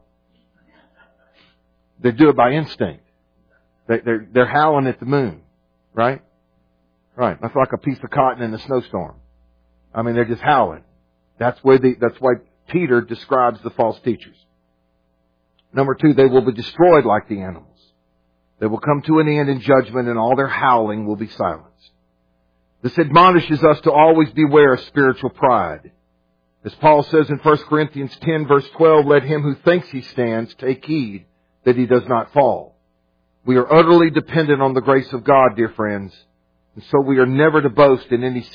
They do it by instinct. They're howling at the moon, right? Right. That's like a piece of cotton in a snowstorm. I mean, they're just howling. That's why Peter describes the false teachers. Number two, they will be destroyed like the animals. They will come to an end in judgment, and all their howling will be silenced. This admonishes us to always beware of spiritual pride. As Paul says in 1 Corinthians 10 verse 12, let him who thinks he stands take heed that he does not fall. We are utterly dependent on the grace of God, dear friends, and so we are never to boast in any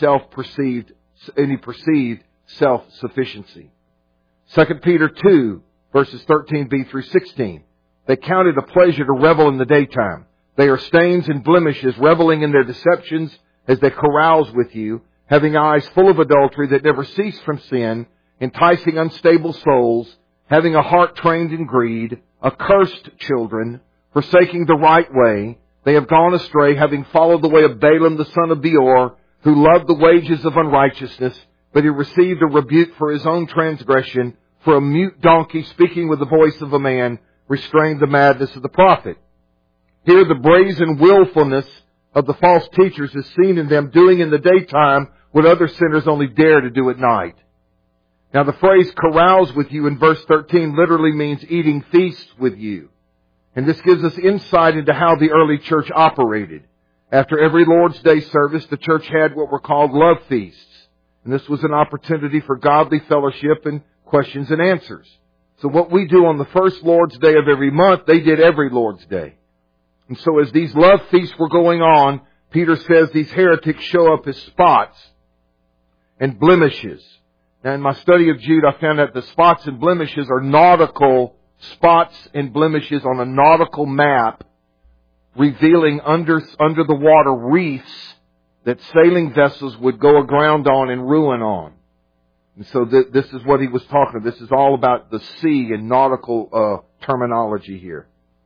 perceived self-sufficiency. 2 Peter 2 verses 13b through 16. They count it a pleasure to revel in the daytime. They are stains and blemishes, reveling in their deceptions as they carouse with you, having eyes full of adultery that never cease from sin, enticing unstable souls, having a heart trained in greed, accursed children, forsaking the right way. They have gone astray, having followed the way of Balaam the son of Beor, who loved the wages of unrighteousness, but he received a rebuke for his own transgression. For a mute donkey speaking with the voice of a man restrained the madness of the prophet. Here the brazen willfulness of the false teachers is seen in them doing in the daytime what other sinners only dare to do at night. Now the phrase carouse with you in verse 13 literally means eating feasts with you. And this gives us insight into how the early church operated. After every Lord's Day service, the church had what were called love feasts. And this was an opportunity for godly fellowship and questions and answers. So what we do on the first Lord's Day of every month, they did every Lord's Day. And so as these love feasts were going on, Peter says these heretics show up as spots and blemishes. Now in my study of Jude, I found that the spots and blemishes are nautical spots and blemishes on a nautical map, revealing under the water reefs that sailing vessels would go aground on and ruin on. And so this is what he was talking about. This is all about the sea and nautical terminology here.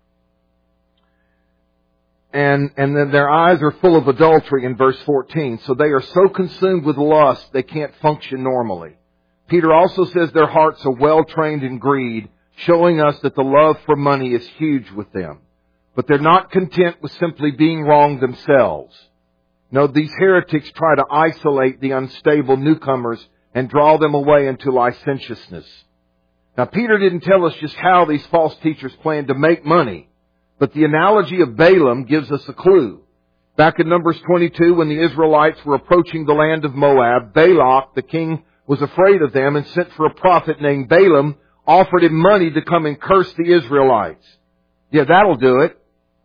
And then their eyes are full of adultery in verse 14. So they are so consumed with lust they can't function normally. Peter also says their hearts are well trained in greed, showing us that the love for money is huge with them. But they're not content with simply being wrong themselves. No, these heretics try to isolate the unstable newcomers and draw them away into licentiousness. Now, Peter didn't tell us just how these false teachers planned to make money, but the analogy of Balaam gives us a clue. Back in Numbers 22, when the Israelites were approaching the land of Moab, Balak, the king, was afraid of them and sent for a prophet named Balaam, offered him money to come and curse the Israelites. Yeah, that'll do it.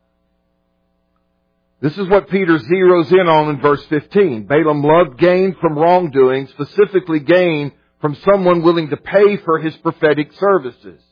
This is what Peter zeroes in on in verse 15. Balaam loved gain from wrongdoing, specifically gain from someone willing to pay for his prophetic services.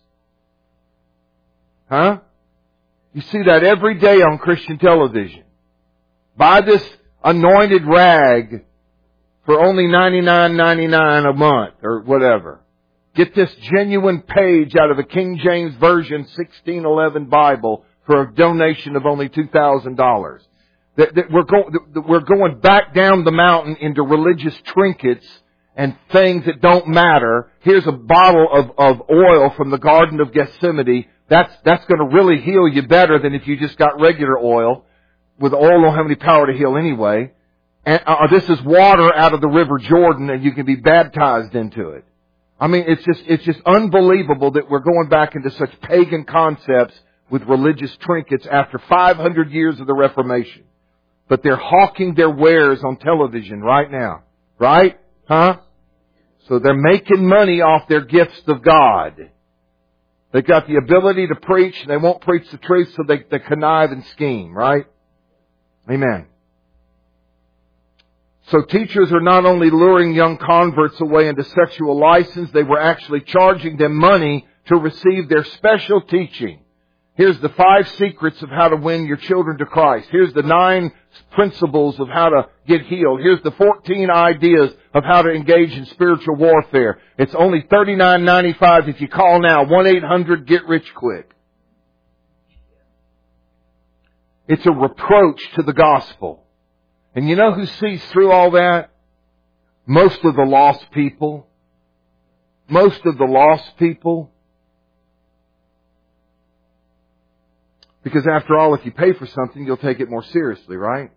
Huh? You see that every day on Christian television. Buy this anointed rag for only $99.99 a month or whatever. Get this genuine page out of a King James Version 1611 Bible for a donation of only $2,000. We're going back down the mountain into religious trinkets and things that don't matter. Here's a bottle of oil from the Garden of Gethsemane. That's going to really heal you better than if you just got regular oil. With oil don't have any power to heal anyway. And this is water out of the River Jordan, and you can be baptized into it. I mean, it's just unbelievable that we're going back into such pagan concepts with religious trinkets after 500 years of the Reformation. But they're hawking their wares on television right now. Right? Huh? So they're making money off their gifts of God. They've got the ability to preach, and they won't preach the truth, so they connive and scheme, right? Amen. So teachers are not only luring young converts away into sexual license, they were actually charging them money to receive their special teaching. Here's the 5 secrets of how to win your children to Christ. Here's the 9 principles of how to get healed. Here's the 14 ideas of how to engage in spiritual warfare. It's only $39.95 if you call now. 1-800-GET-RICH-QUICK. It's a reproach to the gospel. And you know who sees through all that? Most of the lost people. Most of the lost people. Because after all, if you pay for something, you'll take it more seriously, right?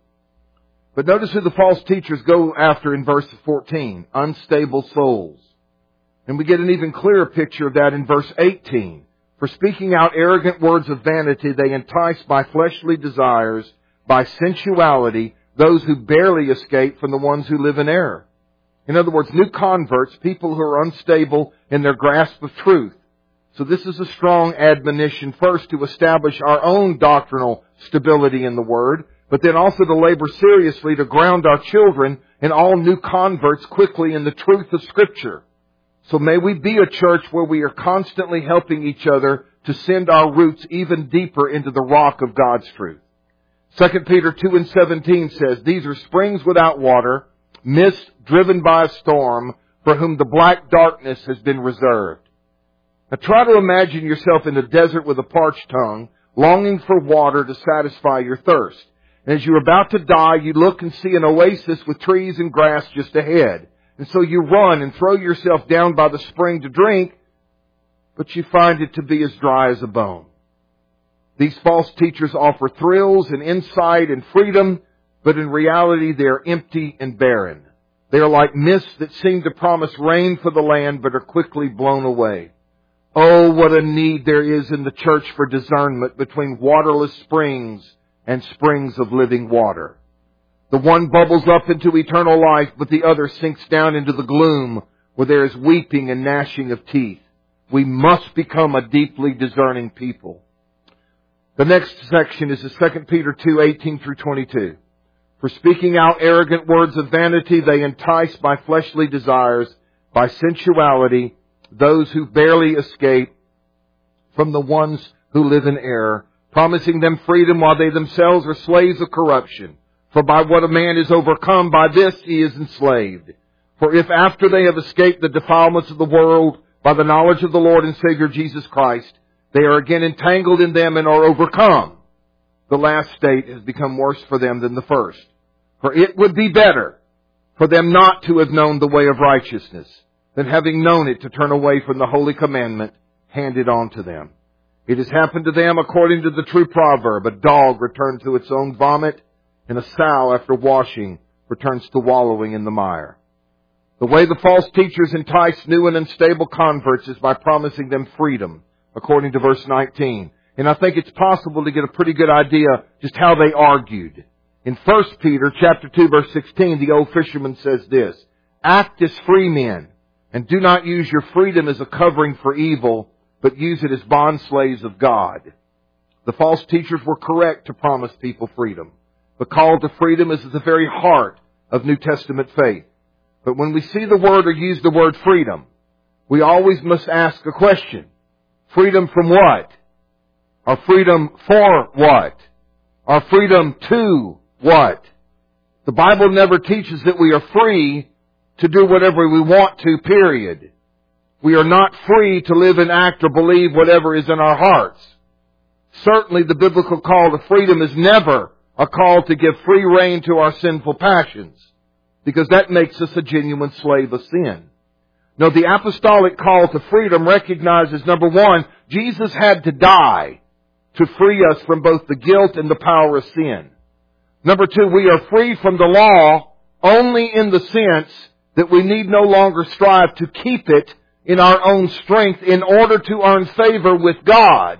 But notice who the false teachers go after in verse 14. Unstable souls. And we get an even clearer picture of that in verse 18. For speaking out arrogant words of vanity, they entice by fleshly desires, by sensuality, those who barely escape from the ones who live in error. In other words, new converts, people who are unstable in their grasp of truth. So this is a strong admonition first to establish our own doctrinal stability in the Word, but then also to labor seriously to ground our children and all new converts quickly in the truth of Scripture. So may we be a church where we are constantly helping each other to send our roots even deeper into the rock of God's truth. 2 Peter 2:17 says, These are springs without water, mist driven by a storm, for whom the black darkness has been reserved. Now try to imagine yourself in the desert with a parched tongue, longing for water to satisfy your thirst. And as you're about to die, you look and see an oasis with trees and grass just ahead. And so you run and throw yourself down by the spring to drink, but you find it to be as dry as a bone. These false teachers offer thrills and insight and freedom, but in reality they are empty and barren. They are like mists that seem to promise rain for the land, but are quickly blown away. Oh, what a need there is in the church for discernment between waterless springs and springs of living water. The one bubbles up into eternal life, but the other sinks down into the gloom where there is weeping and gnashing of teeth. We must become a deeply discerning people. The next section is 2 Peter 2:18-22. For speaking out arrogant words of vanity, they entice by fleshly desires, by sensuality, those who barely escape from the ones who live in error, promising them freedom while they themselves are slaves of corruption. For by what a man is overcome, by this he is enslaved. For if after they have escaped the defilements of the world, by the knowledge of the Lord and Savior Jesus Christ, they are again entangled in them and are overcome, the last state has become worse for them than the first. For it would be better for them not to have known the way of righteousness, than having known it to turn away from the holy commandment handed on to them. It has happened to them according to the true proverb, a dog returns to its own vomit, and a sow after washing returns to wallowing in the mire. The way the false teachers entice new and unstable converts is by promising them freedom, according to verse 19. And I think it's possible to get a pretty good idea just how they argued. In 1 Peter chapter 2, verse 16, the old fisherman says this, Act as free men, and do not use your freedom as a covering for evil, but use it as bondslaves of God. The false teachers were correct to promise people freedom. The call to freedom is at the very heart of New Testament faith. But when we see the word or use the word freedom, we always must ask a question. Freedom from what? Or freedom for what? Or freedom to what? The Bible never teaches that we are free to do whatever we want to, period. We are not free to live and act or believe whatever is in our hearts. Certainly the biblical call to freedom is never a call to give free rein to our sinful passions, because that makes us a genuine slave of sin. No, the apostolic call to freedom recognizes, number one, Jesus had to die to free us from both the guilt and the power of sin. Number two, we are free from the law only in the sense that we need no longer strive to keep it in our own strength in order to earn favor with God.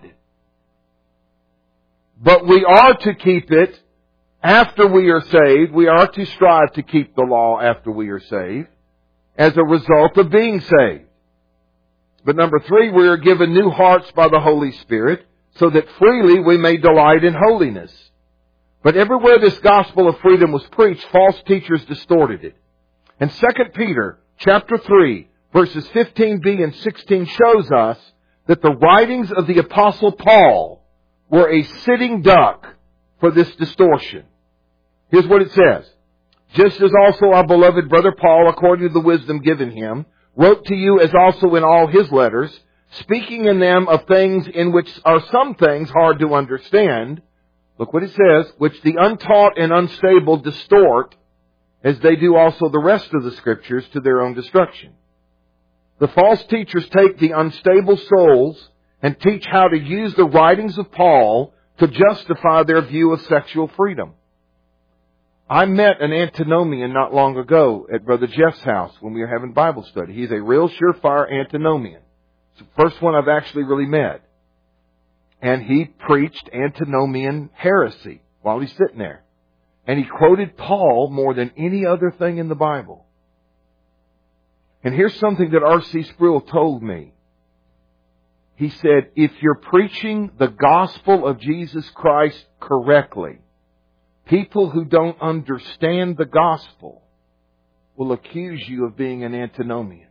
But we are to keep it after we are saved. We are to strive to keep the law after we are saved as a result of being saved. But number 3, we are given new hearts by the Holy Spirit so that freely we may delight in holiness. But everywhere this gospel of freedom was preached, false teachers distorted it. And 2 Peter chapter 3, verses 15b and 16 shows us that the writings of the Apostle Paul were a sitting duck for this distortion. Here's what it says. Just as also our beloved brother Paul, according to the wisdom given him, wrote to you as also in all his letters, speaking in them of things in which are some things hard to understand. Look what it says, which the untaught and unstable distort, as they do also the rest of the Scriptures, to their own destruction. The false teachers take the unstable souls and teach how to use the writings of Paul to justify their view of sexual freedom. I met an antinomian not long ago at Brother Jeff's house when we were having Bible study. He's a real surefire antinomian. It's the first one I've actually really met. And he preached antinomian heresy while he's sitting there. And he quoted Paul more than any other thing in the Bible. And here's something that R.C. Sproul told me. He said, if you're preaching the gospel of Jesus Christ correctly, people who don't understand the gospel will accuse you of being an antinomian.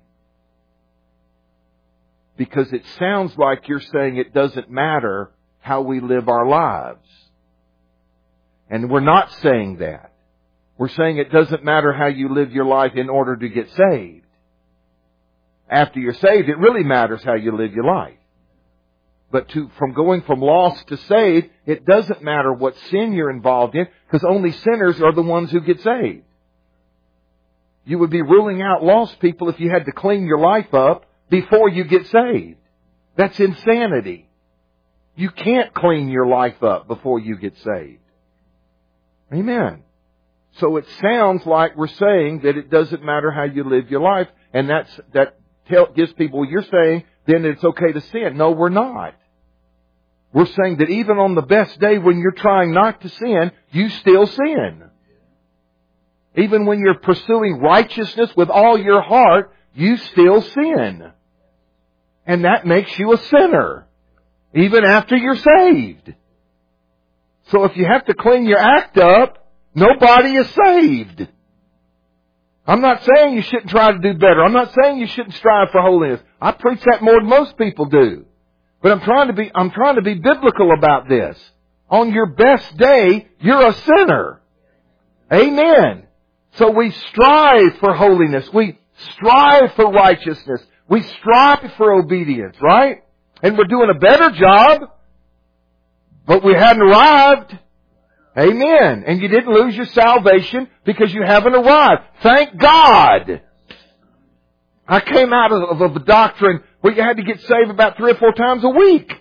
Because it sounds like you're saying it doesn't matter how we live our lives. And we're not saying that. We're saying it doesn't matter how you live your life in order to get saved. After you're saved, it really matters how you live your life. But from going from lost to saved, it doesn't matter what sin you're involved in, because only sinners are the ones who get saved. You would be ruling out lost people if you had to clean your life up before you get saved. That's insanity. You can't clean your life up before you get saved. Amen. So it sounds like we're saying that it doesn't matter how you live your life, and that gives people, you're saying then it's okay to sin. No, we're not. We're saying that even on the best day when you're trying not to sin, you still sin. Even when you're pursuing righteousness with all your heart, you still sin. And that makes you a sinner, even after you're saved. So if you have to clean your act up, nobody is saved. I'm not saying you shouldn't try to do better. I'm not saying you shouldn't strive for holiness. I preach that more than most people do. But I'm trying to be biblical about this. On your best day, you're a sinner. Amen. So we strive for holiness. We strive for righteousness. We strive for obedience, right? And we're doing a better job, but we hadn't arrived. Amen. And you didn't lose your salvation because you haven't arrived. Thank God. I came out of a doctrine where you had to get saved about 3 or 4 times a week.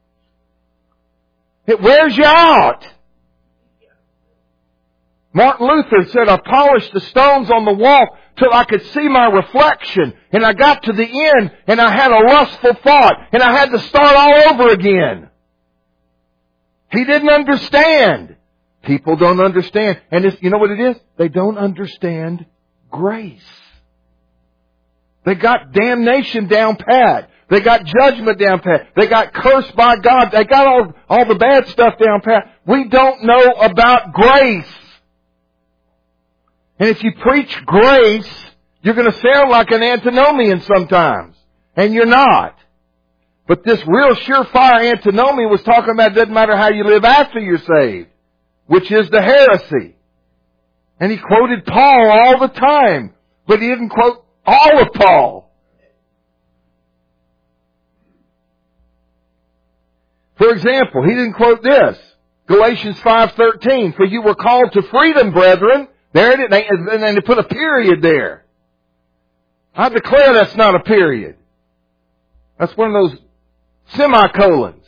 It wears you out. Martin Luther said, I polished the stones on the wall till I could see my reflection. And I got to the end and I had a lustful thought and I had to start all over again. He didn't understand. People don't understand. And you know what it is? They don't understand grace. They got damnation down pat. They got judgment down pat. They got cursed by God. They got all the bad stuff down pat. We don't know about grace. And if you preach grace, you're going to sound like an antinomian sometimes. And you're not. But this real surefire antinomian was talking about it doesn't matter how you live after you're saved, which is the heresy. And he quoted Paul all the time, but he didn't quote all of Paul. For example, he didn't quote this. Galatians 5:13, for you were called to freedom, brethren. There it is. And then they put a period there. I declare that's not a period. That's one of those semicolons.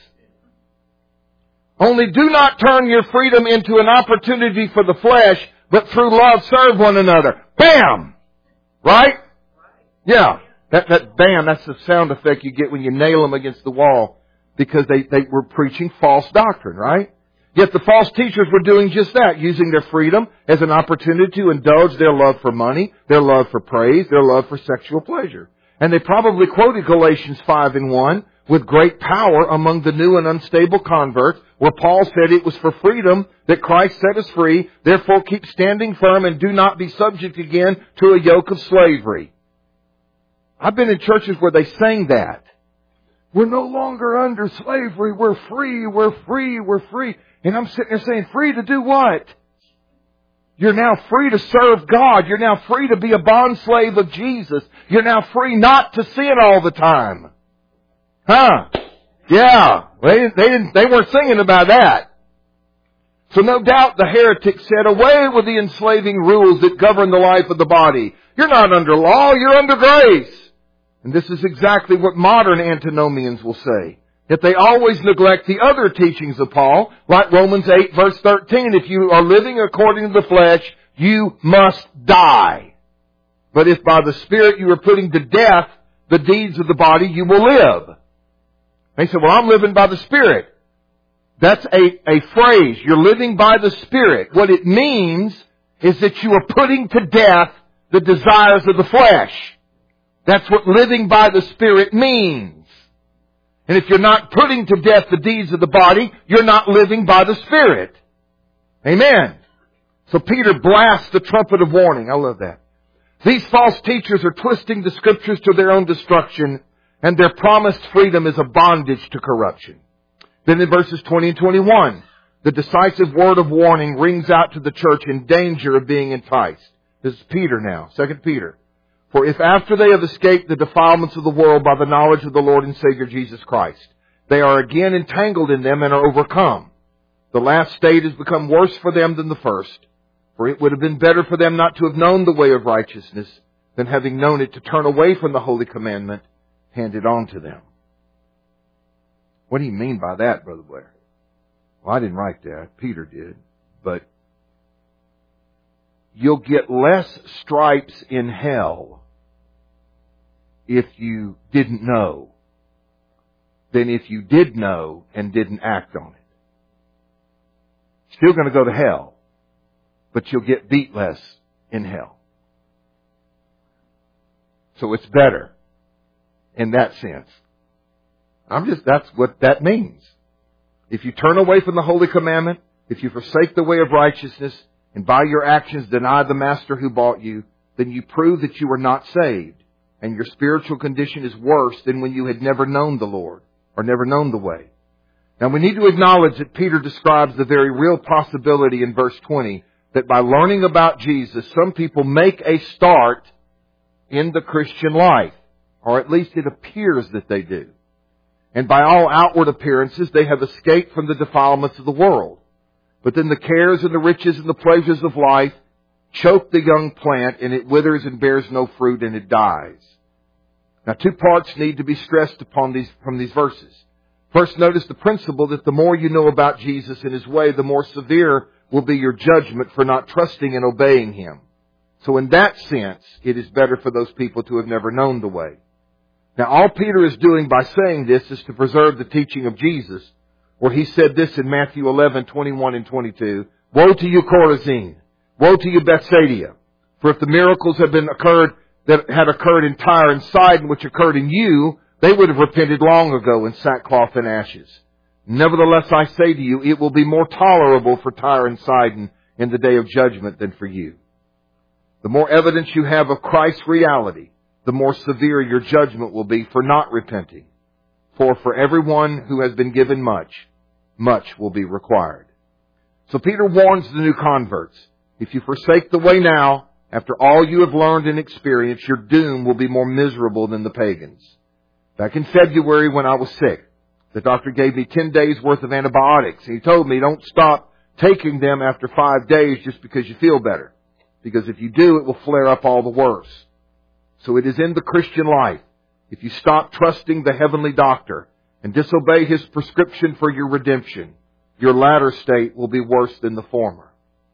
Only do not turn your freedom into an opportunity for the flesh, but through love serve one another. Bam! Right? Yeah. That bam, that's the sound effect you get when you nail them against the wall, because they were preaching false doctrine, right? Yet the false teachers were doing just that, using their freedom as an opportunity to indulge their love for money, their love for praise, their love for sexual pleasure. And they probably quoted Galatians 5:1 with great power among the new and unstable converts, where Paul said it was for freedom that Christ set us free, therefore keep standing firm and do not be subject again to a yoke of slavery. I've been in churches where they sang that. We're no longer under slavery, we're free, we're free, we're free. And I'm sitting there saying, free to do what? You're now free to serve God. You're now free to be a bondslave of Jesus. You're now free not to sin all the time. Huh? Yeah. They weren't singing about that. So no doubt the heretic said, away with the enslaving rules that govern the life of the body. You're not under law, you're under grace. And this is exactly what modern antinomians will say. Yet they always neglect the other teachings of Paul, like Romans 8 verse 13. If you are living according to the flesh, you must die. But if by the Spirit you are putting to death the deeds of the body, you will live. They say, well, I'm living by the Spirit. That's a phrase. You're living by the Spirit. What it means is that you are putting to death the desires of the flesh. That's what living by the Spirit means. And if you're not putting to death the deeds of the body, you're not living by the Spirit. Amen. So Peter blasts the trumpet of warning. I love that. These false teachers are twisting the Scriptures to their own destruction, and their promised freedom is a bondage to corruption. Then in verses 20 and 21, the decisive word of warning rings out to the church in danger of being enticed. This is Peter now, 2 Peter. For if after they have escaped the defilements of the world by the knowledge of the Lord and Savior Jesus Christ, they are again entangled in them and are overcome, the last state has become worse for them than the first. For it would have been better for them not to have known the way of righteousness than having known it to turn away from the holy commandment handed on to them. What do you mean by that, Brother Blair? Well, I didn't write that. Peter did. But you'll get less stripes in hell if you didn't know than if you did know and didn't act on it. Still going to go to hell, but you'll get beat less in hell. So it's better in that sense. That's what that means. If you turn away from the holy commandment, if you forsake the way of righteousness, and by your actions deny the master who bought you, then you prove that you are not saved, and your spiritual condition is worse than when you had never known the Lord, or never known the way. Now we need to acknowledge that Peter describes the very real possibility in verse 20, that by learning about Jesus, some people make a start in the Christian life, or at least it appears that they do. And by all outward appearances, they have escaped from the defilements of the world. But then the cares and the riches and the pleasures of life choke the young plant, and it withers and bears no fruit, and it dies. Now, two parts need to be stressed upon from these verses. First, notice the principle that the more you know about Jesus and His way, the more severe will be your judgment for not trusting and obeying Him. So in that sense, it is better for those people to have never known the way. Now, all Peter is doing by saying this is to preserve the teaching of Jesus, where he said this in Matthew 11:21 and 22, Woe to you, Chorazin! Woe to you, Bethsaida! For if the miracles that had occurred in Tyre and Sidon, which occurred in you, they would have repented long ago in sackcloth and ashes. Nevertheless, I say to you, it will be more tolerable for Tyre and Sidon in the day of judgment than for you. The more evidence you have of Christ's reality, the more severe your judgment will be for not repenting. For everyone who has been given much, much will be required. So Peter warns the new converts, if you forsake the way now, after all you have learned and experienced, your doom will be more miserable than the pagans. Back in February when I was sick, the doctor gave me 10 days worth of antibiotics. He told me don't stop taking them after 5 days just because you feel better. Because if you do, it will flare up all the worse. So it is in the Christian life. If you stop trusting the heavenly doctor and disobey his prescription for your redemption, your latter state will be worse than the former.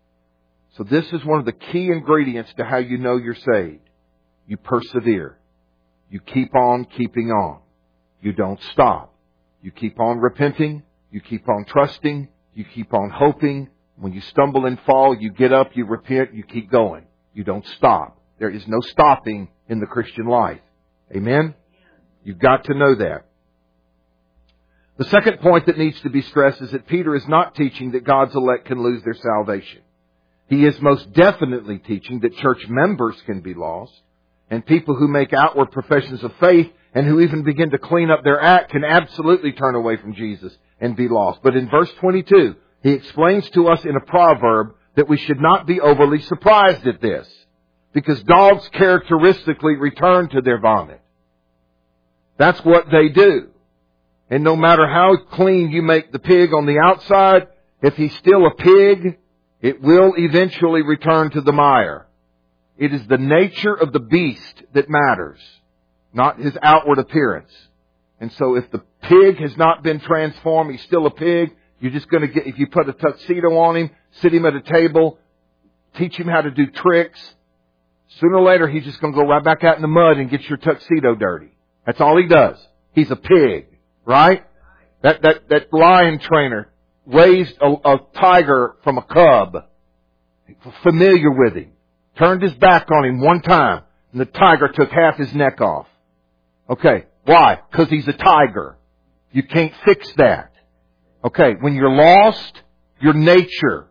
So this is one of the key ingredients to how you know you're saved. You persevere. You keep on keeping on. You don't stop. You keep on repenting. You keep on trusting. You keep on hoping. When you stumble and fall, you get up, you repent, you keep going. You don't stop. There is no stopping in the Christian life. Amen? You've got to know that. The second point that needs to be stressed is that Peter is not teaching that God's elect can lose their salvation. He is most definitely teaching that church members can be lost, and people who make outward professions of faith and who even begin to clean up their act can absolutely turn away from Jesus and be lost. But in verse 22, he explains to us in a proverb that we should not be overly surprised at this, because dogs characteristically return to their vomit. That's what they do. And no matter how clean you make the pig on the outside, if he's still a pig, it will eventually return to the mire. It is the nature of the beast that matters, not his outward appearance. And so if the pig has not been transformed, he's still a pig, you're just going to get, if you put a tuxedo on him, sit him at a table, teach him how to do tricks, sooner or later he's just going to go right back out in the mud and get your tuxedo dirty. That's all he does. He's a pig. Right? That lion trainer raised a tiger from a cub. Familiar with him. Turned his back on him one time, and the tiger took half his neck off. Okay. Why? Because he's a tiger. You can't fix that. Okay. When you're lost, your nature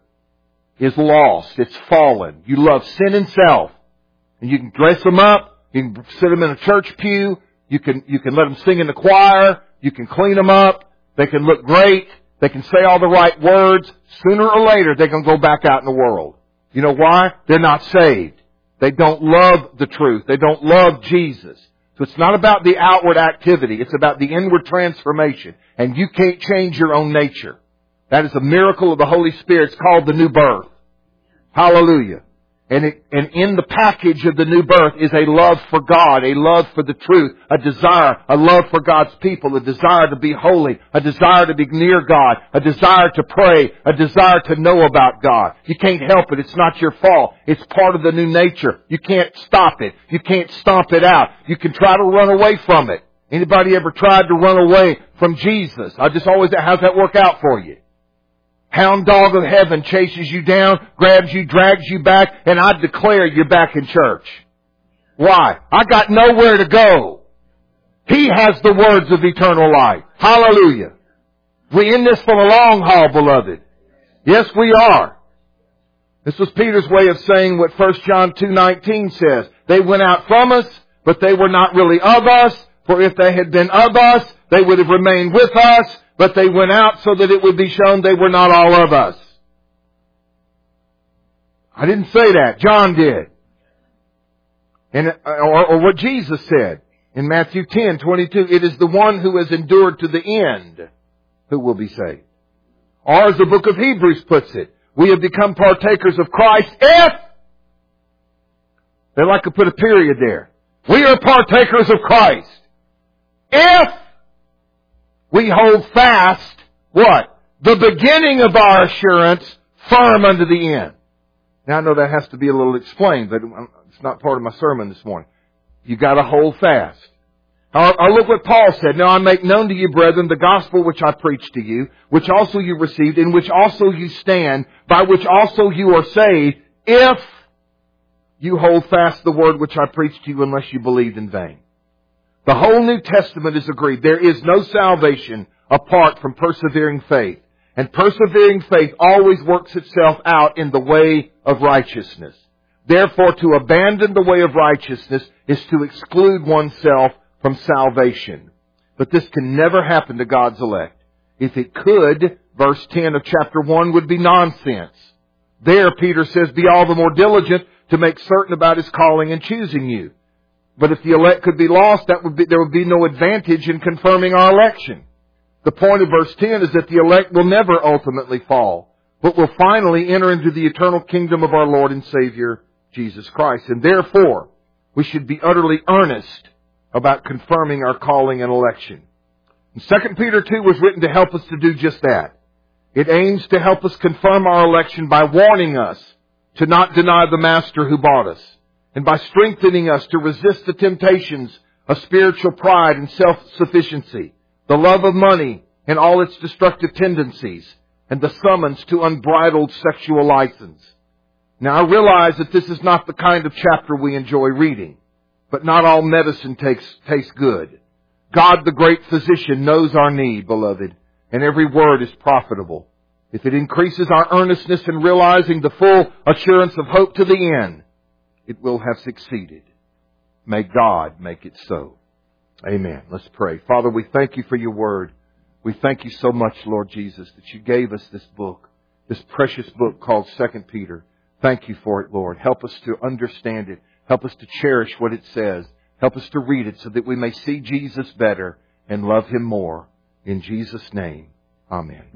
is lost. It's fallen. You love sin and self. And you can dress them up. You can sit them in a church pew. You can let them sing in the choir. You can clean them up. They can look great. They can say all the right words. Sooner or later, they're going to go back out in the world. You know why? They're not saved. They don't love the truth. They don't love Jesus. So it's not about the outward activity. It's about the inward transformation. And you can't change your own nature. That is a miracle of the Holy Spirit. It's called the new birth. Hallelujah. And in the package of the new birth is a love for God, a love for the truth, a desire, a love for God's people, a desire to be holy, a desire to be near God, a desire to pray, a desire to know about God. You can't help it. It's not your fault. It's part of the new nature. You can't stop it. You can't stomp it out. You can try to run away from it. Anybody ever tried to run away from Jesus? How's that work out for you? Hound dog of heaven chases you down, grabs you, drags you back, and I declare you're back in church. Why? I got nowhere to go. He has the words of eternal life. Hallelujah. We're in this for the long haul, beloved. Yes, we are. This was Peter's way of saying what 1 John 2:19 says. They went out from us, but they were not really of us. For if they had been of us, they would have remained with us. But they went out so that it would be shown they were not all of us. I didn't say that. John did. Or what Jesus said in Matthew 10:22. It is the one who has endured to the end who will be saved. Or as the book of Hebrews puts it, we have become partakers of Christ if... They like to put a period there. We are partakers of Christ if we hold fast, what? The beginning of our assurance firm unto the end. Now I know that has to be a little explained, but it's not part of my sermon this morning. You got to hold fast. I'll look what Paul said. Now I make known to you, brethren, the gospel which I preached to you, which also you received, in which also you stand, by which also you are saved, if you hold fast the word which I preached to you, unless you believed in vain. The whole New Testament is agreed. There is no salvation apart from persevering faith. And persevering faith always works itself out in the way of righteousness. Therefore, to abandon the way of righteousness is to exclude oneself from salvation. But this can never happen to God's elect. If it could, verse 10 of chapter 1 would be nonsense. There, Peter says, be all the more diligent to make certain about His calling and choosing you. But if the elect could be lost, there would be no advantage in confirming our election. The point of verse 10 is that the elect will never ultimately fall, but will finally enter into the eternal kingdom of our Lord and Savior, Jesus Christ. And therefore, we should be utterly earnest about confirming our calling and election. And 2 Peter 2 was written to help us to do just that. It aims to help us confirm our election by warning us to not deny the Master who bought us, and by strengthening us to resist the temptations a spiritual pride and self-sufficiency, the love of money and all its destructive tendencies, and the summons to unbridled sexual license. Now I realize that this is not the kind of chapter we enjoy reading, but not all medicine tastes good. God, the great physician, knows our need, beloved, and every word is profitable. If it increases our earnestness in realizing the full assurance of hope to the end, it will have succeeded. May God make it so. Amen. Let's pray. Father, we thank you for your word. We thank you so much, Lord Jesus, that you gave us this book, this precious book called 2 Peter. Thank you for it, Lord. Help us to understand it. Help us to cherish what it says. Help us to read it so that we may see Jesus better and love Him more. In Jesus' name, amen.